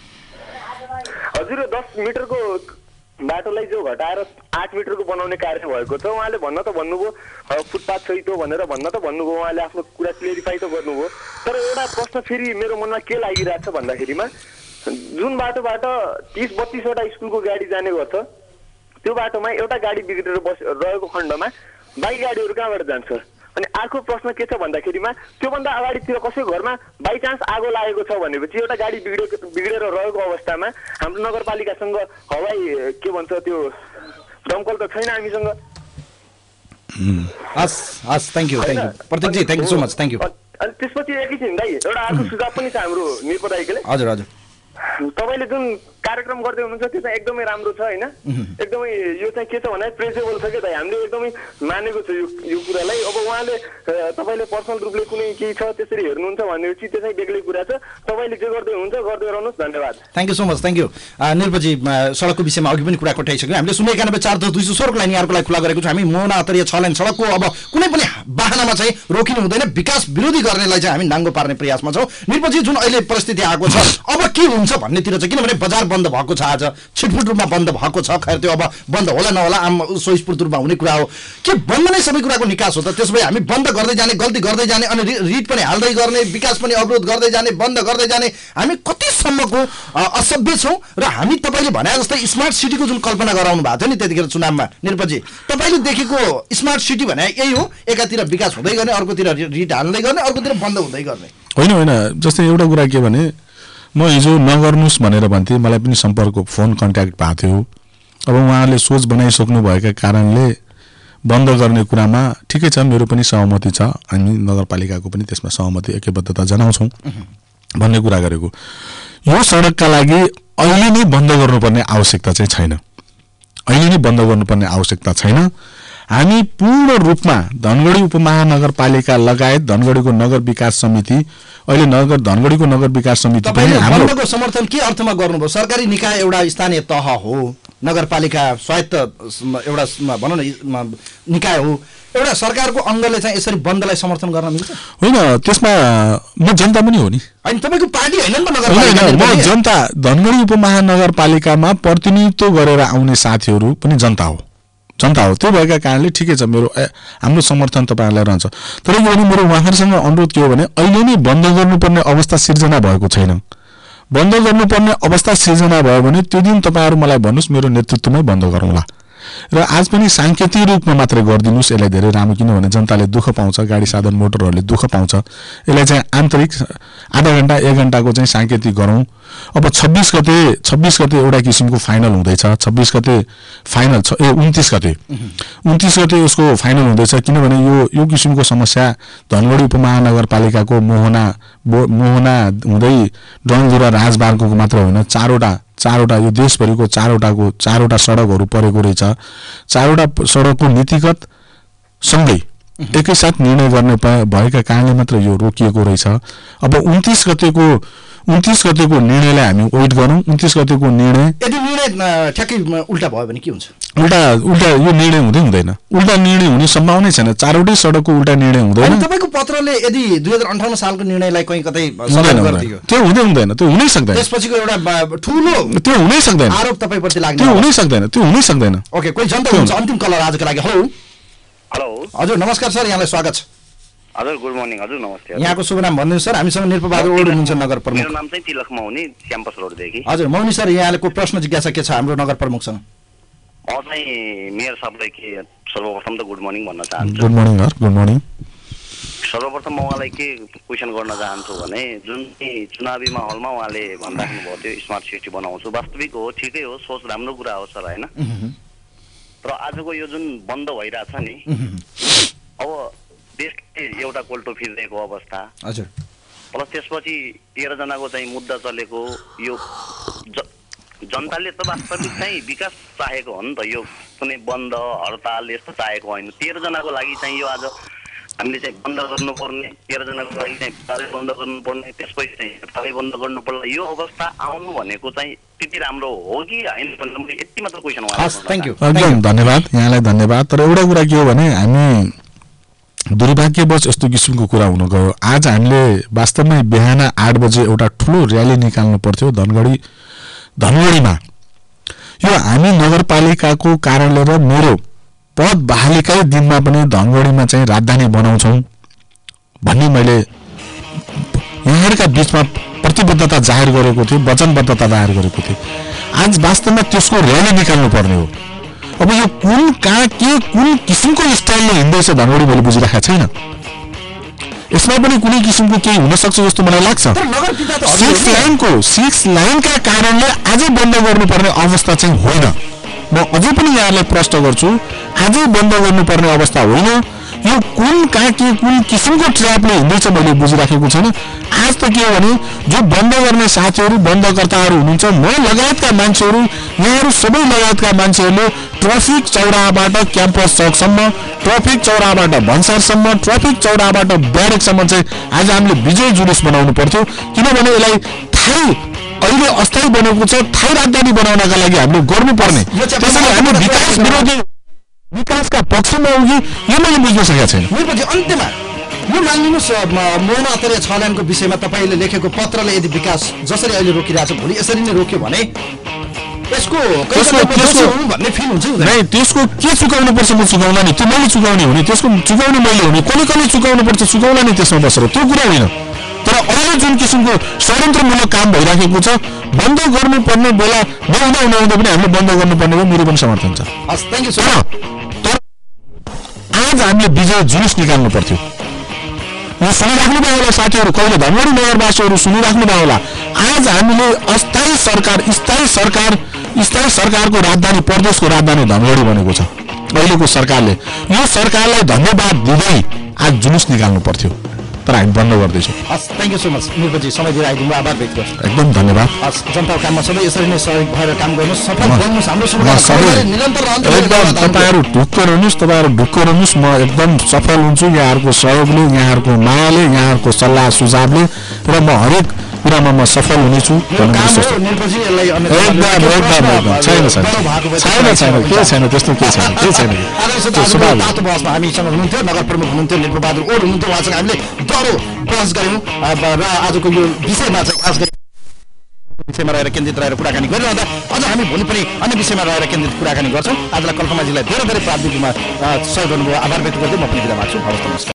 हजुर 10 मिटरको बाटोलाई जो घटाएर 8 मिटरको बनाउने कार्य भएको छ उहाँले भन्नुभयो फुटपाथ सहित हो भनेर भन्नुभयो उहाँले आफ्नो कुरा क्लियरिफाई त गर्नुभयो तर एउटा प्रश्न फेरि मेरो मनमा के लागिरहेछ भन्दाखेरिमा जुन बाटोबाट 30-32 वटा स्कुलको गाडी जाने गर्छ त्यो बाटोमा एउटा गाडी बिग्रेर रहेको खण्डमा बाइक गाडीहरू कहाँबाट जान्छ अनि अर्को प्रश्न के छ भन्दाखेरिमा त्योभन्दा अगाडितिर कसैको घरमा बाइ चान्स आगो लागेको छ भनेपछि एउटा गाडी बिग्रेर रहेको अवस्थामा हाम्रो नगरपालिकासँग हवाई के भन्छ त्यो दमकल त छैन हामीसँग हस् thank you Prateek ji thank you so much thank you अनि त्यसपछि एकैछिन दाइ एउटा अर्को सुझाव पनि छ हाम्रो निर्पदाईले हजुर हजुर तपाईले जुन कार्यक्रम गर्दै हुनुहुन्छ त्यो चाहिँ एकदमै राम्रो छ हैन एकदमै यो चाहिँ के छ भने प्रेजेबल छ के दाइ हामीले एकदमै मानेको छ यो कुरालाई अब उहाँले तपाईले पर्सनल रूपले कुनै केही छ त्यसरी हेर्नुहुन्छ भनेपछि त्यो चाहिँ बेग्लै कुरा छ तपाईले जे गर्दै हुनुहुन्छ गर्दै रहनुहोस् धन्यवाद thank you so much thank you निर्पजी सडकको विषयमा अघि पनि कुरा कोठाइसक्यौं हामीले 0914216 लाइन यहाँको लागि खुला गरेको छौं हामी मोहना अत्तरिया 6 लाइन सडकको अब कुनै पनि वाहनमा चाहिँ रोकिनु हुँदैन विकास विरोधी गर्नेलाई चाहिँ हामी नाङ्गो पार्ने प्रयासमा छौं निर्पजी जुन अहिले परिस्थिति आएको छ अब के हुन्छ भन्नेतिर चाहिँ किनभने बजार बन्द भएको छ आज छिटफुट रूपमा बन्द भएको छ खैर त्यो अब बन्द होला नहोला आम स्वस्फूर्त रूपमा हुने कुरा हो के बन्द नै सबै कुराको निकास हो त त्यसैले हामी बन्द गर्दै जाने गल्ती गर्दै जाने अनि रिट पनि हाल्दै गर्ने विकास पनि अवरोध गर्दै जाने बन्द गर्दै जाने हामी कतिसम्मको असभ्य छौं र हामी तपाईले भने जस्तै स्मार्ट सिटीको जुन कल्पना गराउनु भएको थियो नि त्यतिखेर चुनावमा निर्पजी तपाईले देखेको स्मार्ट सिटी भने यही हो एकातिर विकास हुँदै गर्ने अर्कोतिर रिट हाल्दै गर्ने अर्कोतिर बन्द हुँदै गर्ने होइन जस्तै एउटा कुरा के भने म हिजो नगर्नुस् भनेर भन्थे मलाई पनि सम्पर्कको फोन कन्ट्याक्ट भएको थियो अब उहाँहरूले सोच बनाइसक्नु भएका कारणले बन्द गर्ने कुरामा ठिकै छ मेरो पनि सहमति छ हामी नगरपालिकाको पनि त्यसमा सहमति एकबद्धता जनाउँछौं भन्ने कुरा गरेको यो सडकका लागि अहिले नै बन्द गर्नुपर्ने आवश्यकता चाहिँ छैन अहिले नै बन्द गर्नुपर्ने आवश्यकता छैन हामी पूर्ण रूपमा धनगढी उपमहानगरपालिका लगायत धनगढीको नगर विकास समिति अहिले धनगढीको नगर विकास समिति पनि हाम्रो समर्थन के अर्थमा गर्नुभयो सरकारी निकाय एउटा स्थानीय तह हो नगरपालिका स्वायत्त एउटा भनौं न निकाय हो एउटा सरकारको अंगले चाहिँ यसरी बन्दलाई समर्थन गर्न मिल्छ होइन त्यसमा म जनता पनि हो नि अनि तपाईको पार्टी हैन नि त नगरपालिका म जनता धनगढी उपमहानगरपालिकामा प्रतिनिधित्व गरेर आउने साथीहरू पनि जनता हो त्यो भएका कारणले ठिकै छ मेरो हाम्रो समर्थन तपाईहरुलाई रहन्छ तर यो पनि मेरो उहाँहरुसँग अनुरोध के हो भने अहिले नै बन्द गर्नुपर्ने अवस्था सिर्जना भएको छैन बन्द गर्नुपर्ने अवस्था सिर्जना भयो भने त्यो दिन तपाईहरु मलाई भन्नुस् मेरो नेतृत्वमै बन्द गरौँला र आज पनि सांकेतिक रूपमा मात्र गर्दिनुस् यसलाई धेरै राम्रो किनभने जनताले दुःख पाउँछ गाडी साधन मोटरहरुले दुःख पाउँछ यसलाई चाहिँ आन्तरिक आधा घण्टा 1 घण्टाको चाहिँ सांकेतिक गरौँ अब 26 गते एउटा किसिमको फाइनल हुँदैछ 26 गते फाइनल 29 गते उसको फाइनल हुँदैछ किनभने यो किसिमको समस्या धनगढी उपमहानगरपालिकाको मोहना हुँदै डनगुरा राजमार्गको मात्र होइन चारवटा यो देशभरिको चारवटा सडकहरु परेको रहेछ चारवटा सडकको नीतिगत सँगै एकैसाथ निर्णय गर्ने भएका कारणले मात्र यो रोकिएको रहेछ। अब 29 गतेको निर्णयलाई हामी वेट गरौँ। 29 गतेको निर्णय यदि निर्णय ठ्याक्कै उल्टा भयो भने के हुन्छ? उल्टा यो निर्णय हुँदैन। उल्टा निर्णय हुने सम्भावना छैन। चारवटै सडकको उल्टा निर्णय हुँदैन। तपाईको पत्रले यदि 2058 सालको निर्णयलाई कहीं कतै त्यो हुँदैन। त्यो हुनै सक्दैन। त्यसपछिको एउटा ठूलो त्यो हुनै सक्दैन। आरोप तपाईप्रति लाग्ने त्यो हुनै सक्दैन। ओके, कोही जनता हुन्छ अन्तिम कलर आजको लागि। हेलो हेलो हजुर नमस्कार सर, यहाँलाई स्वागत छ। हजुर गुड मर्निङ। हजुर नमस्ते। यहाँको शुभ नाम भन्दिनुहोस् सर। हामीसँग निर्पबहादुर ओड हुनुहुन्छ नगर प्रमुख। मेरो नाम चाहिँ तिलक मौनी, क्याम्पस रोडदेखि। हजुर मौनी सर, यहाँको प्रश्न जिज्ञासा के छ हाम्रो नगर प्रमुखसँग? म चाहिँ मेयर साहबलाई के सर्वप्रथम त गुड मर्निङ भन्न चाहन्छु। Good morning sir. Good morning. सर्वप्रथम म उहाँलाई के क्वेसन गर्न चाहन्छु भने जुन चुनावी माहौलमा उहाँले भनिराख्नु भयो त्यो स्मार्ट सिटी बनाउँछु, वास्तविक हो, ठिकै हो, सोच राम्रो कुरा हो सर, होइन? तर आजको यो जुन बन्द भइरहेछ नि, अब देशले एउटा कोल्टो फिर्देको अवस्था, हजुर, प्लस त्यसपछि 13 जनाको चाहिँ मुद्दा चलेको, यो जनताले त वास्तविक चाहिँ विकास चाहेको हो नि त। यो कुनै बन्द हडताल यस्तो चाहेको होइन। 13 जनाको लागि चाहिँ यो आज हामीले चाहिँ बन्द गर्नुपर्ने, 13 जनाको लागि चाहिँ कार्य बन्द गर्नुपर्ने, त्यसपछि चाहिँ कार्य बन्द गर्नुपर्ने, यो अवस्था आउनु भनेको चाहिँ त्यति राम्रो हो कि होइन भनेर मैले यति मात्र क्वेसन थ्याङ्क यू। एकदम धन्यवाद, यहाँलाई धन्यवाद। तर एउटा कुरा के हो भने हामी दुर्भाग्यवश यस्तो किसिमको कुरा हुन गयो। आज हामीले वास्तवमै बिहान 8 बजे एउटा ठुलो र्याली निकाल्नु पर्थ्यो धनगढीमा। यो हामी नगरपालिकाको कारणले र मेरो पद बहालीकै दिनमा पनि धनगढीमा चाहिँ राजधानी बनाउँछौँ भन्ने मैले यहाँहरूका बीचमा प्रतिबद्धता जाहेर गरेको थिएँ, वचनबद्धता जाहेर गरेको थिएँ। आज वास्तवमा त्यसको र्याली निकाल्नु पर्ने हो। अब यो कुन किसिमको स्टाइलले हिँड्दैछ धनगढी मैले बुझिरहेको छैन। यसमा पनि कुनै किसिमको केही हुन सक्छ जस्तो मलाई लाग्छ। 6 लाइनका कारणले आजै बन्द गर्नुपर्ने अवस्था चाहिँ होइन। म अझै पनि यहाँलाई प्रश्न गर्छु, आजै बन्द गर्नुपर्ने अवस्था होइन। यो कुन किसिमको ट्र्यापले हिँड्दैछ मैले बुझिराखेको छैन। आज त के हो भने जो बन्द गर्ने साथीहरू, बन्दकर्ताहरू हुनुहुन्छ, म लगायतका मान्छेहरू, यहाँहरू सबै लगायतका मान्छेहरूले ट्राफिक चौराहाबाट क्याम्पस चौकसम्म, ट्राफिक चौराहाबाट भन्सारसम्म, ट्राफिक चौराहाबाट ब्यारेकसम्म चाहिँ आज हामीले विजय जुलुस बनाउनु पर्थ्यो। किनभने यसलाई थाहै अहिले अस्थायी बनेको छ, थाहै राजधानी बनाउनका लागि हामीले गर्नुपर्ने। त्यसैले हामी विकास विरोधी विकासका पक्षमा हो कि यो मैले बुझ्न सकेको छैन। अन्त्यमा यो मानिलिनुहोस् मोहन अत्तरिया 6 लाइनको विषयमा तपाईँले लेखेको पत्रले यदि विकास जसरी अहिले रोकिरहेछ भोलि यसरी नै रोक्यो भने त्यसको भन्ने फिल हुन्छ हुँदैन? नै, त्यसको के चुकाउनु पर्छ म चुकाउला नि, त्यो मैले चुकाउने हो नि, त्यसको चुकाउने मैले हो नि, कसले चुकाउनु पर्छ चुकाउला नि त्यसमा बसेर, त्यो कुरा होइन। तर अहिले जुन किसिमको षड्यन्त्रमूलक काम भइराखेको छ, बन्द गर्नुपर्ने बेला नहुँदा पनि हामीले बन्द गर्नुपर्ने हो, मेरो पनि समर्थन छ। Thank you sir. तर आज हामीले विजय जुलुस निकाल्नु पर्थ्यो। यो सुनिराख्नु भयो होला साथीहरू, कहिले धनगढी नगरवासीहरू सुनिराख्नु भयो होला। आज हामीले स्थायी सरकारको राजधानी, प्रदेशको राजधानी धनगढी बनेको छ अहिलेको सरकारले। यो सरकारलाई धन्यवाद दिँदै आज जुलुस निकाल्नु पर्थ्यो, तर हामी बन्द गर्दैछौँ। थ्याङ्क यू सो मच निरपजी, समय दिएर आइदिनु, आभार व्यक्त गर्छु। एकदम धन्यवाद। जनताको काममा सबै यसरी नै सहयोग भएर काम गर्नुहोस्, सफल बन्नुहोस्। हाम्रो निरन्तर एकदम तपाईँहरू ढुक्क रहनुहोस्, म एकदम सफल हुन्छु यहाँहरूको सहयोगले, यहाँहरूको मायाले, यहाँहरूको सल्लाह सुझावले, र म हरेक कुरामा म सफल हुनेछु। छैन त्यस्तो केही छैन। हामीसँग हुनुहुन्थ्यो नगर प्रमुख हुनुहुन्थ्यो निर्पबहादुर ओड हुनुहुन्थ्यो, उहाँसँग हामीले दह्रो बहस गऱ्यौँ र आजको यो विषयमा चाहिँ विषयमा रहेर केन्द्रित रहेर कुराकानी गरिरहँदा अझ हामी भोलि पनि अन्य विषयमा रहेर केन्द्रित कुराकानी गर्छौँ। आजलाई कल्पनाजीलाई धेरै प्राविधिकमा सहयोग गर्नुभयो, आभार व्यक्त गर्दै म पनि बिदा माग्छु। हवस्, नमस्कार।